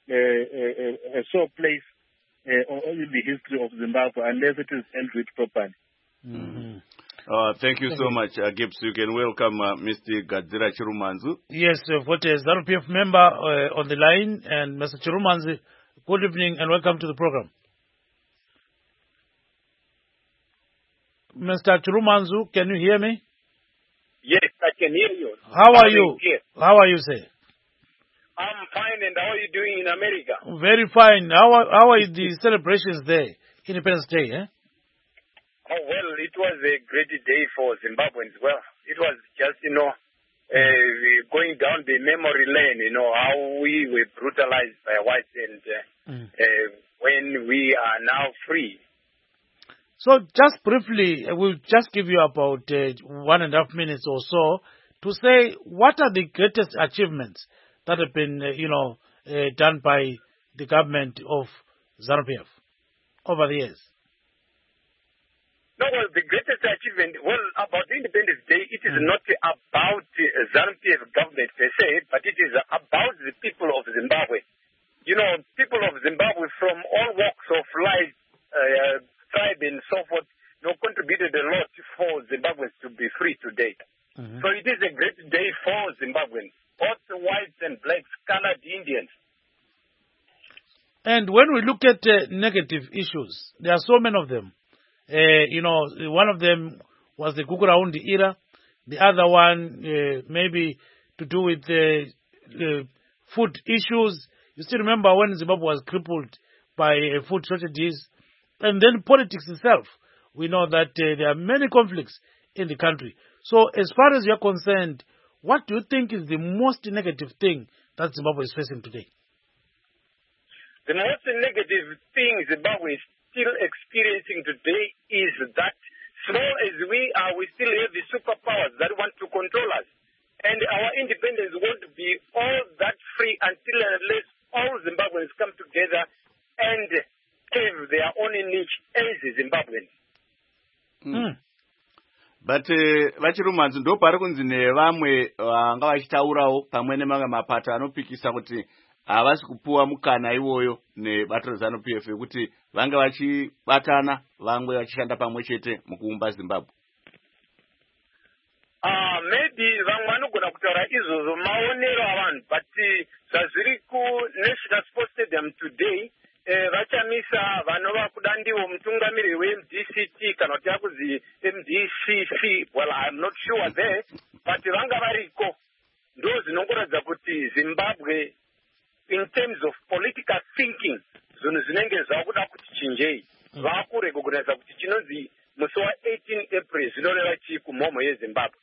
place in the history of Zimbabwe unless it is dealt with properly. Thank you so much, Gibbs. You can welcome Mr. Gadzira Chirumanzu. Yes, what is ZANU-PF member on the line, and Mr. Chirumanzu, good evening and welcome to the program. Mr. Chirumanzu, can you hear me? Yes, I can hear you. How are you? How are you, sir? I'm fine, and how are you doing in America? Very fine. How are the celebrations there? Independence Day, eh? Oh, well, it was a great day for Zimbabweans. Well, it was just, going down the memory lane, how we were brutalized by whites and when we are now free. So just briefly, we'll just give you about 1.5 minutes or so to say what are the greatest achievements that have been, done by the government of ZANU-PF over the years. No, well, the greatest achievement, about Independence Day, it is not about ZANU-PF government per se, but it is about the people of Zimbabwe. People of Zimbabwe from all walks of life, tribe and so forth, contributed a lot for Zimbabweans to be free today. So it is a great day for Zimbabweans, both whites and blacks, colored Indians. And when we look at negative issues, there are so many of them. One of them was the Guguraundi era. The other one maybe to do with food issues. You still remember when Zimbabwe was crippled by food shortages. And then politics itself. We know that there are many conflicts in the country. So as far as you're concerned, what do you think is the most negative thing that Zimbabwe is facing today? The most negative thing Zimbabwe is still experiencing today is that small as we are, we still have the superpowers that want to control us. And our independence won't be all that free until unless all Zimbabweans come together and have their own niche as Zimbabweans. But vachirumanzi ndo pari kunzi nevamwe vanga vachitaurawo pamwe nemamwe mapato anopikisa kuti havasi kupuwa mukana iwoyo nebato reZANU-PF kuti vange vachibatana vamwe vachishanda pamwe chete mukuumba Zimbabwe. Maybe vamwe vanogona kutaura izvozvo maonero avanhu, but zvazviri kuNational Sports Stadium today vachamisa vanova kuda ndivo mutungamiriri weMDCT kana kuti yakuzi MDCC. Well, I'm not sure there, but vanga variko ndo zvinongoratidza kuti Zimbabwe in terms of political thinking zvinhu zvinenge zvakuda kuti chinjei. Vakurecognize kuti chinonzi musi wa18 April zvinoreva chii kumhomho yeZimbabwe.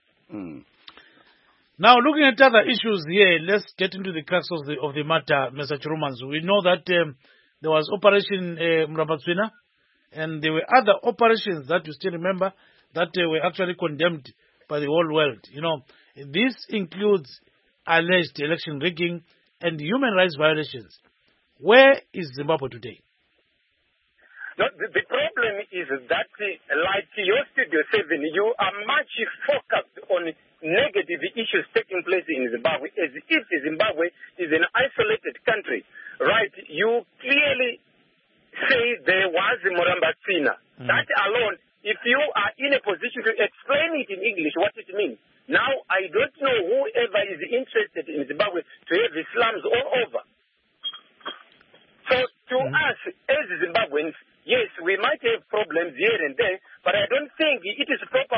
Now, looking at other issues here, let's get into the crux of the matter, Mr. Chirumanzu. We know that there was Operation Murabatsvina, and there were other operations that you still remember that were actually condemned by the whole world. This includes alleged election rigging and human rights violations. Where is Zimbabwe today? No, the problem is that, like your Studio 7, you are much focused on negative issues taking place in Zimbabwe, as if Zimbabwe is an isolated country, right? You clearly say there was Murabatsvina. That alone, if you are in a position to explain it in English, what it means. Now, I don't know whoever is interested in Zimbabwe to have the slums all over. So, to us, as Zimbabweans, yes, we might have problems here and there, but I don't think it is proper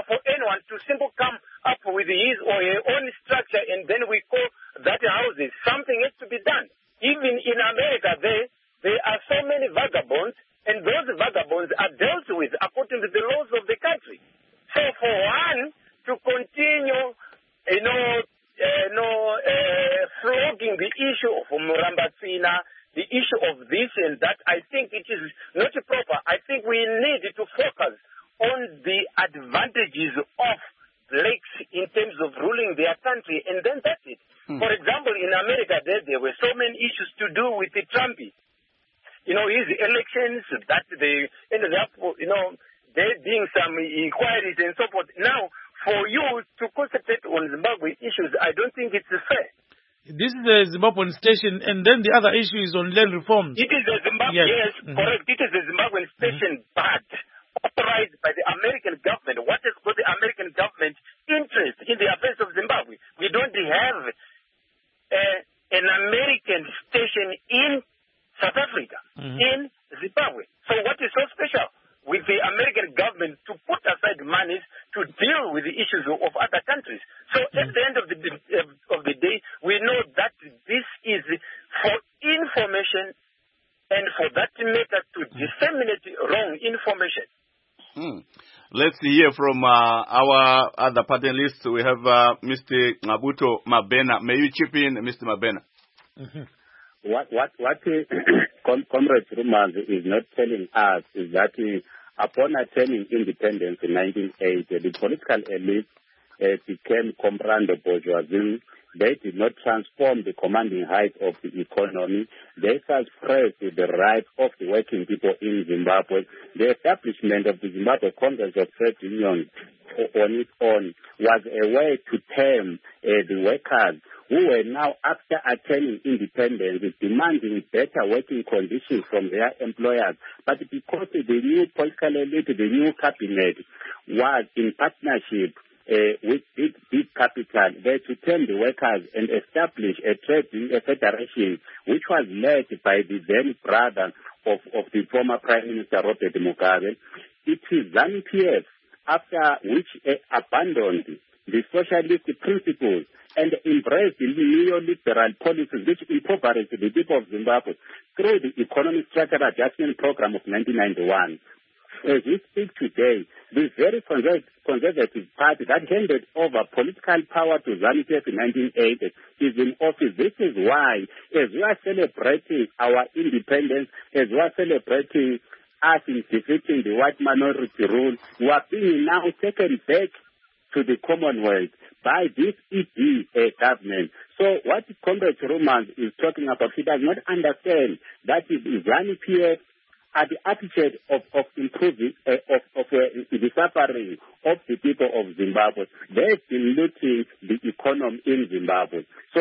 dealt with according to the laws of the country. So for one to continue, flogging the issue of Murambatsina, the issue of this and that, I think it is not proper. I think we need to focus on the advantages of blacks in terms of ruling their country, and then that's it. For example, in America, there were so many issues to do with the Trumpy. His elections, that they ended up, there being some inquiries and so forth. Now, for you to concentrate on Zimbabwe issues, I don't think it's fair. This is the Zimbabwean station, and then the other issue is on land reforms. It is a Zimbabwe, yes, correct. It is a Zimbabwean station, but authorized by the American government. What has got the American government interest in the affairs of Zimbabwe? We don't have an American station in South Africa, in Zimbabwe. So what is so special with the American government to put aside monies to deal with the issues of other countries? So at the end of the day, we know that this is for information and for that matter to disseminate wrong information. Let's hear from our other panelists. We have Mr. Mabuto Mabena. May you chip in, Mr. Mabena? What Comrade Rumans is not telling us is that upon attaining independence in 1980, the political elite became comprando bourgeoisie. They did not transform the commanding height of the economy. They suppressed the rights of the working people in Zimbabwe. The establishment of the Zimbabwe Congress of Trade Unions on its own was a way to tame the workers who were now, after attaining independence, demanding better working conditions from their employers. But because the new political elite, the new cabinet, was in partnership with big capital, they to tame the workers and establish a federation which was led by the then brother of the former Prime Minister Robert Mugabe. It is ZANU-PF, after which abandoned the socialist principles and embraced the neoliberal policies which impoverished the people of Zimbabwe through the Economic Structural Adjustment Program of 1991. As we speak today, the very conservative party that handed over political power to ZANU-PF in 1980 is in office. This is why, as we are celebrating our independence, as we are celebrating us in defeating the white minority rule, we are being now taken back to the Commonwealth by this ED government. So what Comrade Romans is talking about, he does not understand that ZANU-PF are the architect of improving the suffering of the people of Zimbabwe. They've been looting the economy in Zimbabwe. So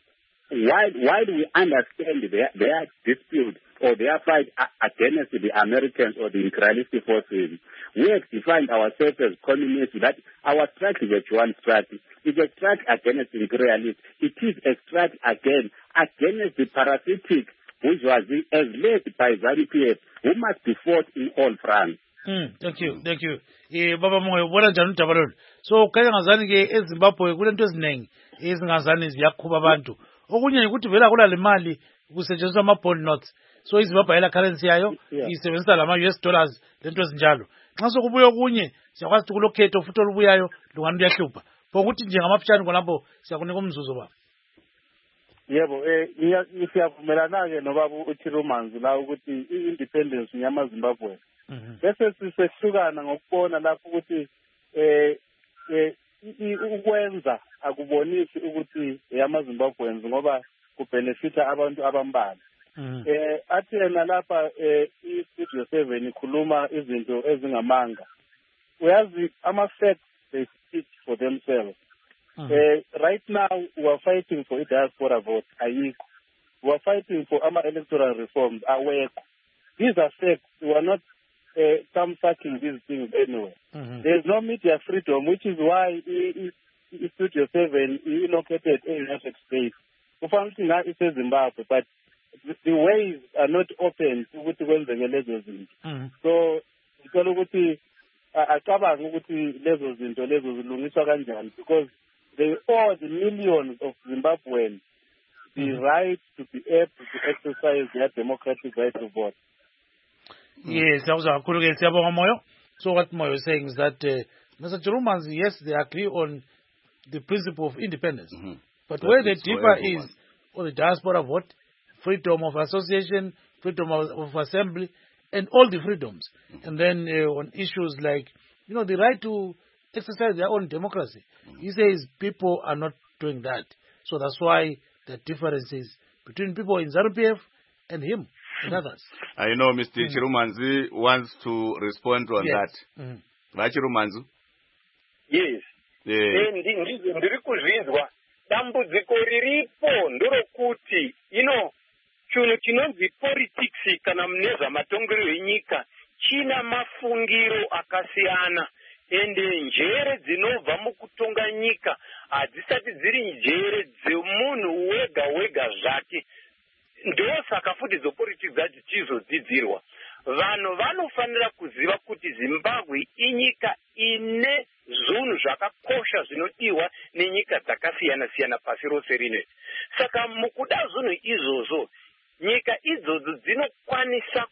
why do we understand their dispute or their fight against the Americans or the imperialistic forces? We have defined ourselves as communists, that our strike is a one strike. It's a strike against imperialists. It is a strike against the parasitic which was as led by ZANU-PF, who must be fought in all fronts. Thank you. Baba Moyo, ubona njani udaba lolu? So kaya ngazani ke eZimbabwe kulento eziningi ezingazani ziyaqhuba abantu. Okunye ukuthi vela kula le mali kusetshenziswa ama bond notes. So iZimbabwe ayela currency yayo isebenzisa lama US dollars lento ezinjalo. Nxa sokubuya okunye siyakwazi ukuthi kulokhetho futhi olubuyayo lungani luyahlupha. Ukuthi nje ngamapshani konapho siyakunika umzuzu baba. Yebo, siyavumelana-ke nobaba uThirumanzi la ukuthi i-independence yamaZimbabwe. Bese sisehlukana ngokubona lapho ukuthi ukwenza akubonisi ukuthi yamaZimbabweans ngoba kubenefita abantu abambalwa. Athi yena lapha i-Studio 7 ikhuluma izinto ezingamanga. Uyazi ama-facts, they speak for themselves. Right now, we are fighting for a diaspora vote. We are fighting for our electoral reforms. These are facts. We are not sucking these things anyway. There is no media freedom, which is why Studio 7 is located in United States. We function now in Zimbabwe, but the ways are not open to lezo zinto. So, ngicela ukuthi acabanga ukuthi lezo zinto lezo zilungiswa kanjani, because they owe the millions of Zimbabweans the right to be able to exercise their democratic right to vote. Yes, so what Moyo is saying is that Mr. Chirumans, yes, they agree on the principle of independence. But where the differ is on the diaspora vote, freedom of association, freedom of assembly, and all the freedoms. And then on issues like, the right to exercise their own democracy. He says people are not doing that. So that's why the difference is between people in ZANU-PF and him and others. I know Mr. Chirumanzi wants to respond on that. Right, Chirumanzi? Yes. Ndiri kuzvinzwa dambudziko riripo ndorokuti chinhu chinonzi politics kana mune zvamatongero enyika china mafungiro akasiyana ende njere dzinobva mukutonga nyika hadzisati dziri njere dzemunhu wega zvake. Ndosaka futi dzopolitics dzati chizodzidzirwa. Vanhu vanofanira kuziva kuti Zimbabwe inyika ine zvinhu zvakakosha zvinodiwa nenyika dzakasiyana-siyana pasi rose rino. Saka mukuda zvinhu izvozvo, nyika idzodzo dzinokwanisa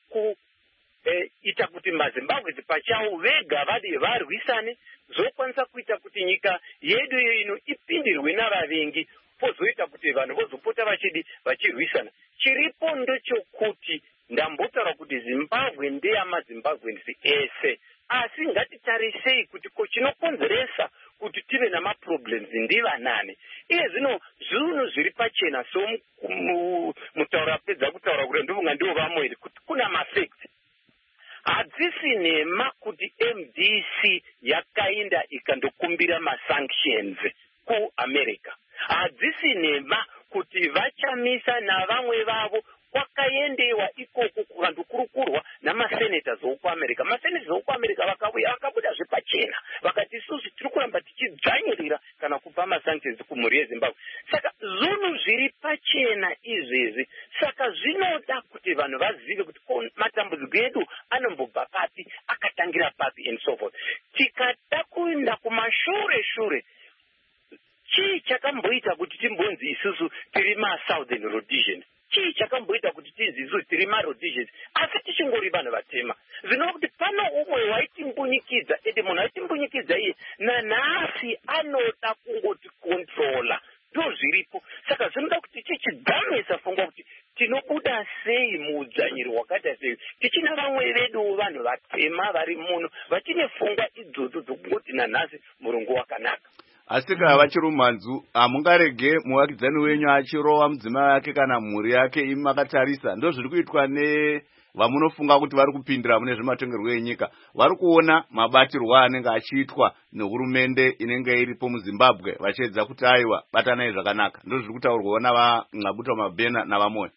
kuita kuti maZimbabwe pachawo vega varwisane, zokwanisa kuita kuti nyika yedu ino ipindirwe navavengi, pozoita kuti vanhu vozopota vachirwisana. Chiripo ndechokuti ndambotaura kuti Zimbabwe ndeyamaZimbabweans ese, asi ngatitarisei kuti chinokonzeresa kuti tive namaproblems ndivanani. Iye zvinhu zviri pachena, so mutaura pedza kutaura kuti ndovunga ndivo vamwe kuti kuna mafacts. Hadzisi nhema kuti MDC yakaenda ikandokumbira masanctions kuAmerica. Hadzisi nhema kuti vachamisa navamwe vavo kwakaendewa ikoko kukandokurukurwa namasenators okuAmerica. Masenators okuAmerica vakabuda zvepachena vakati isusu tiri kuramba tichidzvanyirira kana kupa masanctions kumhuri yeZimbabwe. Saka zvinhu zviri pachena izvizvi. Saka zvinoda kuti vanhu vazive kuti matambudziko edu anombobva papi, akatangira papi and so forth. Tikada kuenda kumashure chii chakamboita kuti timbonzi isusu tiri maSouthern Rhodesians? Chii chakamboita kuti tinzi isusu tiri maRhodesians? Asi tichingori vanhu vatema. Zvinova kuti pano umwe waitimbunyikidzwa, ende munhu aitimbunyikidzwa iye nanhasi anoda kungoti controla. Ndozviripo. Saka zvinoda kuti tichidhamisa pfungwa kuti tinobuda sei muudzvanyiri hwakaita sei. Tichina vamwe vedu vanhu vatema vari muno vachine pfungwa idzodzo dzokungoti nanhasi murungu wakanaka. Asika vachirumanzu hamungarege muvakidzani wenyu achirova mudzimai wake kana mhuri yake imi makatarisa. Ndo zviri kuitwa nevamunofunga kuti vari kupindira mune zvematongerwo enyika. Vari kuona mabatirwo anenge achiitwa nehurumende inenge iripo muZimbabwe vachiedza kuti aiwa batanai zvakanaka. Ndo zviri kutaurwawo navaNxabuto Mabhena navamoyo.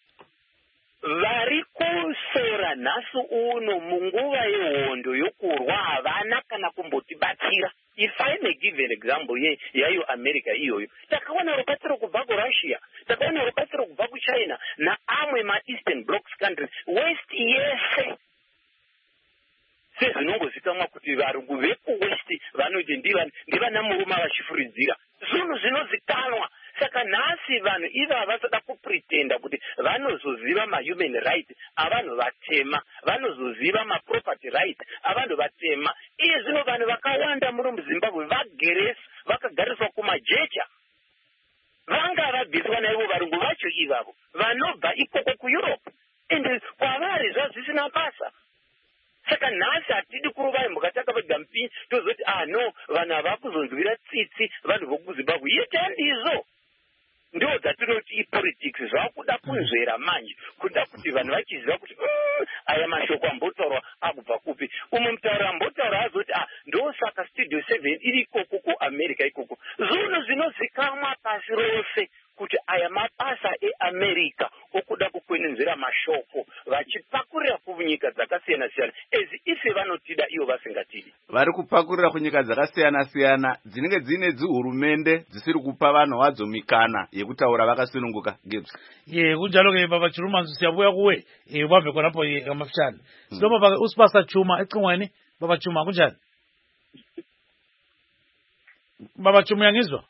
Vari kusora nhasi uno munguva yehondo yokurwa havana kana kumbotibatsira. If I may give an example yayo America iyoyo, takaona rubatsiro kubva kuRussia, takaona rubatsiro kubva kuChina naamwe maEastern Bloc countries, West yese. Sezvinongozikamwa kuti varungu vekuWest vanoti ndivana murume vachifuridzira. Zvinhu zvinozikanwa. Saka nhasi vanhu iva vasada kupretenda kuti vanozoziva mahuman rights avanhu vatema, vanozoziva maproperty rights avanhu vatema. Iye zvino vanhu vakawanda muri muZimbabwe vakagariswa kumajecha. Vanga vabviswa naivo varungu vacho ivavo vanobva ikoko kuEurope, ende kwavari zvazvisina basa. Saka nhasi hatidi kuruvai mukataka vagampi tozoti no vanhu havakuzonzwira tsitsi vanhu vokuZimbabwe. Yete handizvo. Ndo dzatinoti ipolitics zvakuda kunzvera manje kuda kuti vanhu vachiziva kuti aya mashoko ambotaurwa akubva kupi. Umwe mutauri ambotaura azoti ndosaka Studio 7 iri ikoko kuAmerica ikoko. Zvinhu zvinozikamwa pasi rose kuti aya mabasa eAmerica okuda kukwenenzera mashoko vachipakurira kunyika dzakasiyana-siyana ezi ife vanotida ivo vasingatidi. Vari kupakurira kunyika dzakasiyana-siyana dzinenge dzine dzihurumende dzisiri kupa vanhu vadzo mikana yekutaura vakasununguka. Gibbs. Kunjalo-ke baba Chirumanzu siyabuya kuwe ubambe khonapho ngamafitshane. Silo baba uSipasa Chuma ecingweni. Baba Chuma kunjani? Baba Chuma uyangizwa?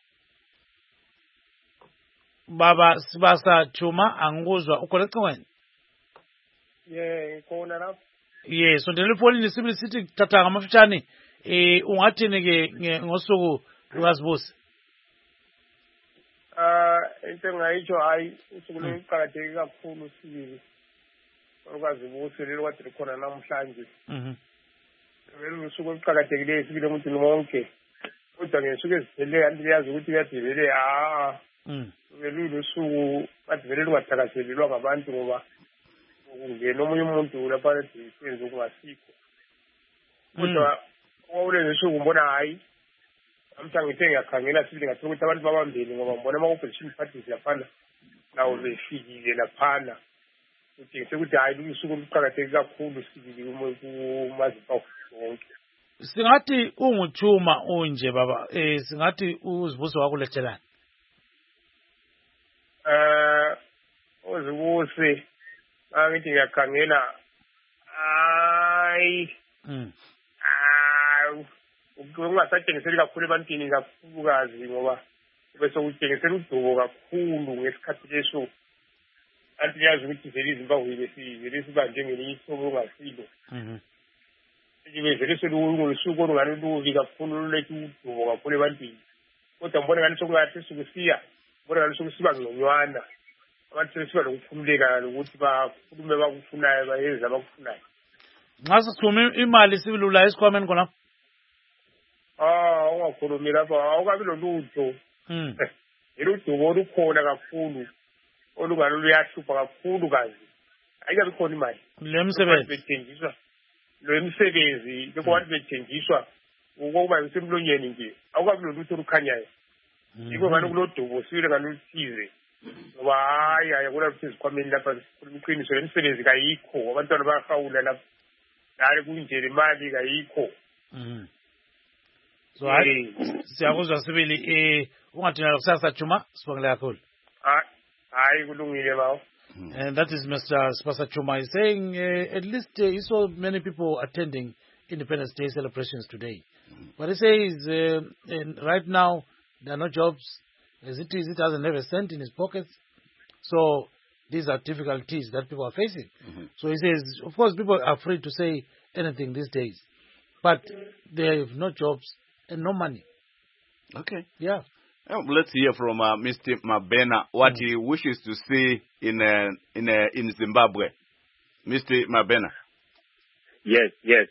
Baba Sibasa Chuma anguzwa ukhona ecingweni? Khona lapho. Yes, sondela efonini sibili sithi thatha ngamafutshane ungathini ke ngosuku lukaSibusi? Into engayitsho hayi usuku lokuqakatheke kakhulu sibili okaZibusi lelo kade likhona namhlanje. Vele usuku oluqakathekileyo sibili emuntwini wonke. Kodwa ngesuku ezipheleleyo kanti liyazi ukuthi kade vele vele lusuku kade vele lungathakazelelwa ngabantu ngoba kungena omunye umuntu lapha esenze okungasikho. Kodwa okulezi suku ngibona hayi mhlawumbe ngithe ngiyakhangela sibili ngathi ukuthi abantu babambili ngoba ngibona ama-opposition parties laphana nawo befikile laphana. Kutshengise ukuthi hayi lusuku oluqakatheke kakhulu sibili kumaZimbabwe wonke. Singathi unguthuma unje baba singathi uZibusi wakulethelani? uZibusi ngithi ngiyakhangela hayi ungasatshengiseli kakhulu ebantwini kakhulukazi ngoba bese kutshengisela udubo kakhulu ngesikhathi leso. Kanti liyazi ukuthi vele iZimbabwe vele sibanje ngelinye ihlobo ongasilo. Vele selusuku olungani lubi kakhulu luletha udubo kakhulu ebantwini. Kodwa mbona ngani sokungathi sukusiya mbona ngani sokusiba ngconywana. Abantu sebesiba lokukhululeka lokuthi bakhulume bakufunayo bayenze abakufunayo. Nxa sisikhuluma imali sibili ula esikhwameni khona? Ungakhulumi lapha awukabi lolutho. Yelo udubo olukhona kakhulu olungani luyahlupha kakhulu kazi. Ayikabi khona imali. Lemsebenzi bethengiswa. Lo emsebenzi lokho abantu bethengiswa ukuba isemlonyeni nje awukabi lolutho olukhanyayo. Yiko ngani kulodubo sibile ngani luthize. Ngoba hayi ayakula ukuthi izikhwameni lapha iqiniso lemsebenzi kayikho abantwana bayahawula lapha. Hayi kunje imali kayikho. So hayi siyakuzwa sibili ungathina kusasa Chuma sibongela kakhulu. Hayi kulungile bawo. And that is Mr. Sibasa Chuma. He's saying at least he saw many people attending Independence Day celebrations today. But he says right now there are no jobs. As it is, it doesn't have a cent in his pockets. So these are difficulties that people are facing. So he says, of course, people are free to say anything these days. But they have no jobs and no money. Okay. Yeah. Let's hear from Mr. Mabena what he wishes to see in Zimbabwe. Mr. Mabena. Yes.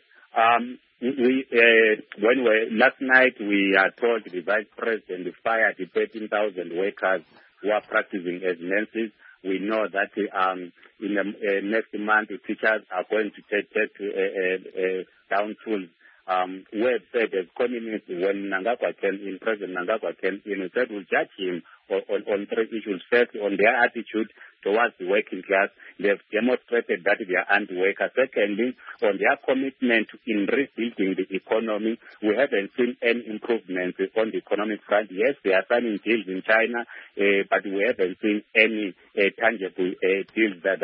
Last night we are told the Vice President fired 13,000 workers who are practicing as nurses. We know that in the next month teachers are going to take down tools. We have said as communists when Mnangagwa came in, President Mnangagwa came in, we said we'll judge him on three issues. First, on their attitude towards the working class. They have demonstrated that they are anti-worker. Secondly, on their commitment in rebuilding the economy, we haven't seen any improvements on the economic front. Yes, they are signing deals in China, but we haven't seen any tangible deals that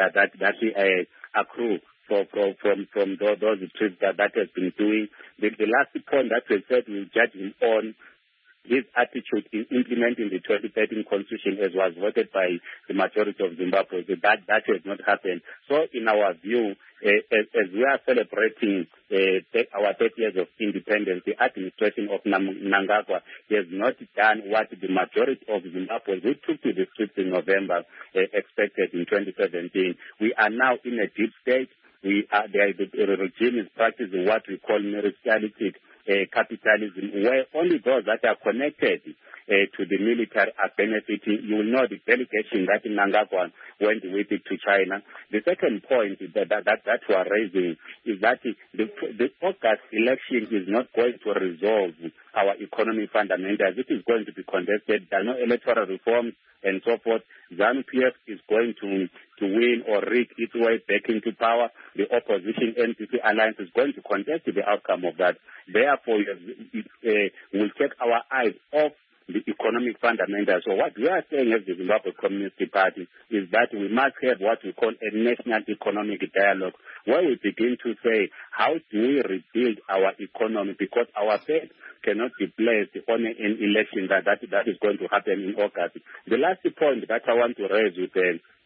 accrue from those trips that has been doing. The last point that we said we'll judge him on his attitude in implementing the 2013 constitution as was voted by the majority of Zimbabwe. That has not happened. So in our view, as we are celebrating our 30 years of independence, the administration of Mnangagwa has not done what the majority of Zimbabweans who took to the streets in November expected in 2017. We are now in a deep state. The regime is practicing what we call meritocratic capitalism, where only those that are connected to the military are benefiting. You will know the delegation that Mnangagwa went with it to China. The second point that we are raising is that the August election is not going to resolve our economic fundamentals. It is going to be contested. There are no electoral reforms and so forth. ZANU-PF is going to win or rig its way back into power. The opposition NPP alliance is going to contest the outcome of that. Therefore, we'll take our eyes off the economic fundamentals. So what we are saying as the Zimbabwe Communist Party is that we must have what we call a national economic dialogue, where we begin to say, how do we rebuild our economy? Because our faith cannot be placed on an election that is going to happen in August. The last point that I want to raise with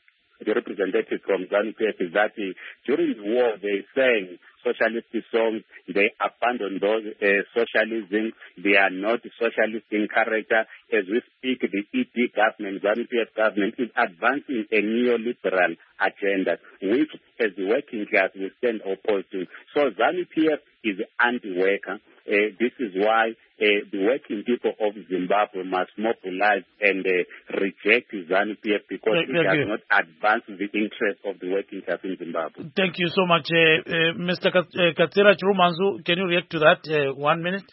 the representative from ZANU-PF is that during the war they sang socialist songs, they abandon those socialism, they are not socialist in character. As we speak, the EP government, ZANU-PF government is advancing a neoliberal agenda, which as the working class we stand opposed to. So ZANU-PF is anti-worker. This is why the working people of Zimbabwe must mobilize and reject ZANU-PF because it does not advance the interests of the working class in Zimbabwe. Thank you so much. Mr. Katsira Chirumanzu, can you react to that? 1 minute?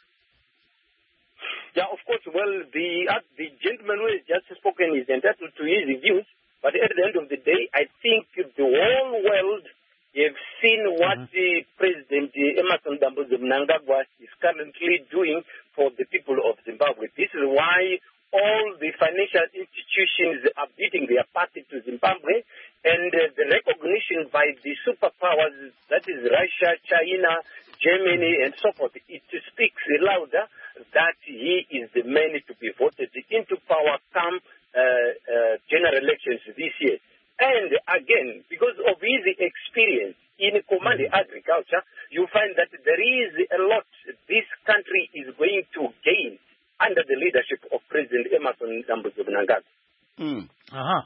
Yeah, of course. Well, the gentleman who has just spoken is entitled to his views, but at the end of the day, I think the whole world have seen what the President Emmerson Mnangagwa is currently doing for the people of Zimbabwe. This is why all the financial institutions are bidding their party to Zimbabwe, and the recognition by the superpowers, that is Russia, China, Germany, and so forth, it speaks louder that he is the man to be voted into power come general elections this year. And again, because of his experience in command agriculture, you find that there is a lot this country is going to gain under the leadership of President Emmerson Mnangagwa.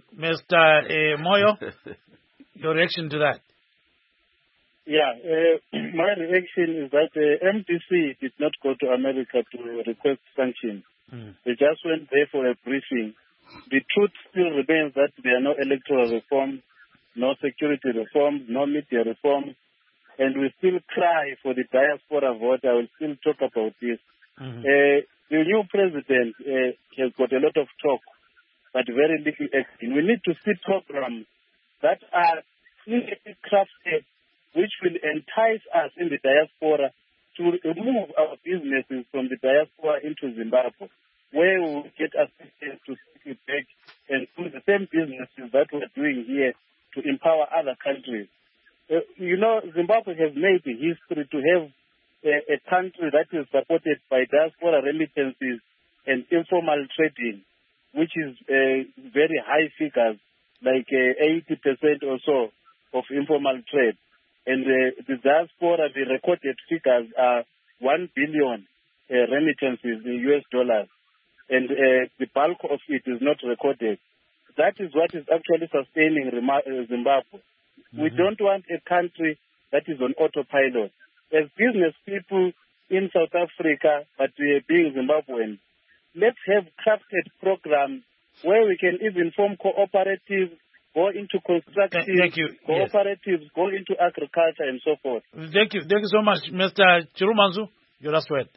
Mr. Moyo, your reaction to that? Yeah, my reaction is that MDC did not go to America to request sanctions. They just went there for a briefing. The truth still remains that there are no electoral reforms, no security reforms, no media reforms, and we still cry for the diaspora vote. I will still talk about this. The new president has got a lot of talk, but very little action. We need to see programs that are clearly crafted, which will entice us in the diaspora to remove our businesses from the diaspora into Zimbabwe, where we will get assistance to take it back and do the same businesses that we're doing here to empower other countries. Zimbabwe has made a history to have a country that is supported by diaspora remittances and informal trading, which is very high figures, like 80% or so of informal trade. And the diaspora, the recorded figures are 1 billion remittances in US dollars. And the bulk of it is not recorded. That is what is actually sustaining Zimbabwe. We don't want a country that is on autopilot. As business people in South Africa, but being Zimbabwean, let's have crafted programs where we can even form cooperatives, go into construction, cooperatives, go into agriculture, and so forth. Thank you so much. Mr. Chirumanzu, your last word.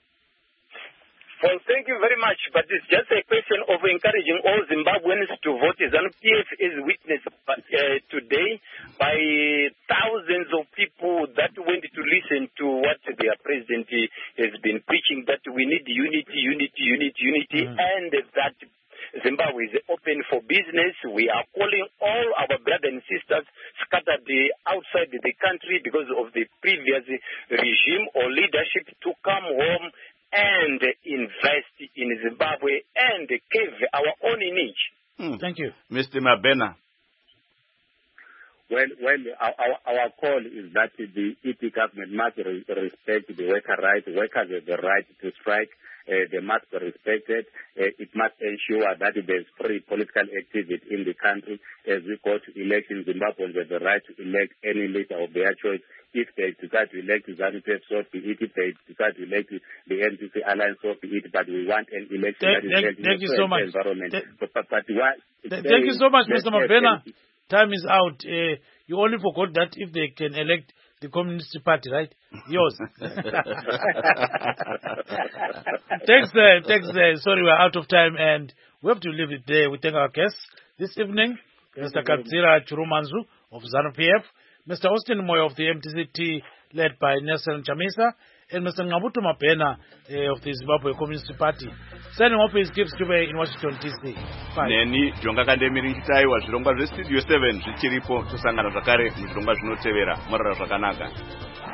Well, thank you very much, but it's just a question of encouraging all Zimbabweans to vote. ZANU-PF is witnessed today by thousands of people that went to listen to what their president has been preaching, that we need unity, and that Zimbabwe is open for business. We are calling all our brothers and sisters scattered outside the country because of the previous regime or leadership to come home and invest in Zimbabwe and give our own niche. Thank you. Mr. Mabena. Well, our call is that the EP government must respect the worker rights. Workers have the right to strike. They must be respected. It must ensure that there's free political activity in the country. As we go to elections, Zimbabweans have the right to elect any leader of their choice. If they decide to elect ZANU-PF, so be it. If they decide to elect the NDC alliance, so be it. But we want an election that is held in a fair environment. Thank you so much, Mr. Mabena. Time is out. You only forgot that if they can elect the Communist Party, right? Yours. Thanks. Sorry, we're out of time and we have to leave it there. We thank our guests this evening, Mr. Katsira Chirumanzu of ZANU-PF, Mr. Austin Moyo of the MTCT led by Nelson Chamisa, and Mr. Ngabutu Mabena of the Zimbabwe Communist Party. Signing off is Gibbs Dube in Washington, D.C. Bye. Neni, Jonga Kandemiri Chitai was Zvirongwa zvestudio 7 zvichiripo tosangana zvakare muzvirongwa zvinotevera murara zvakanaka.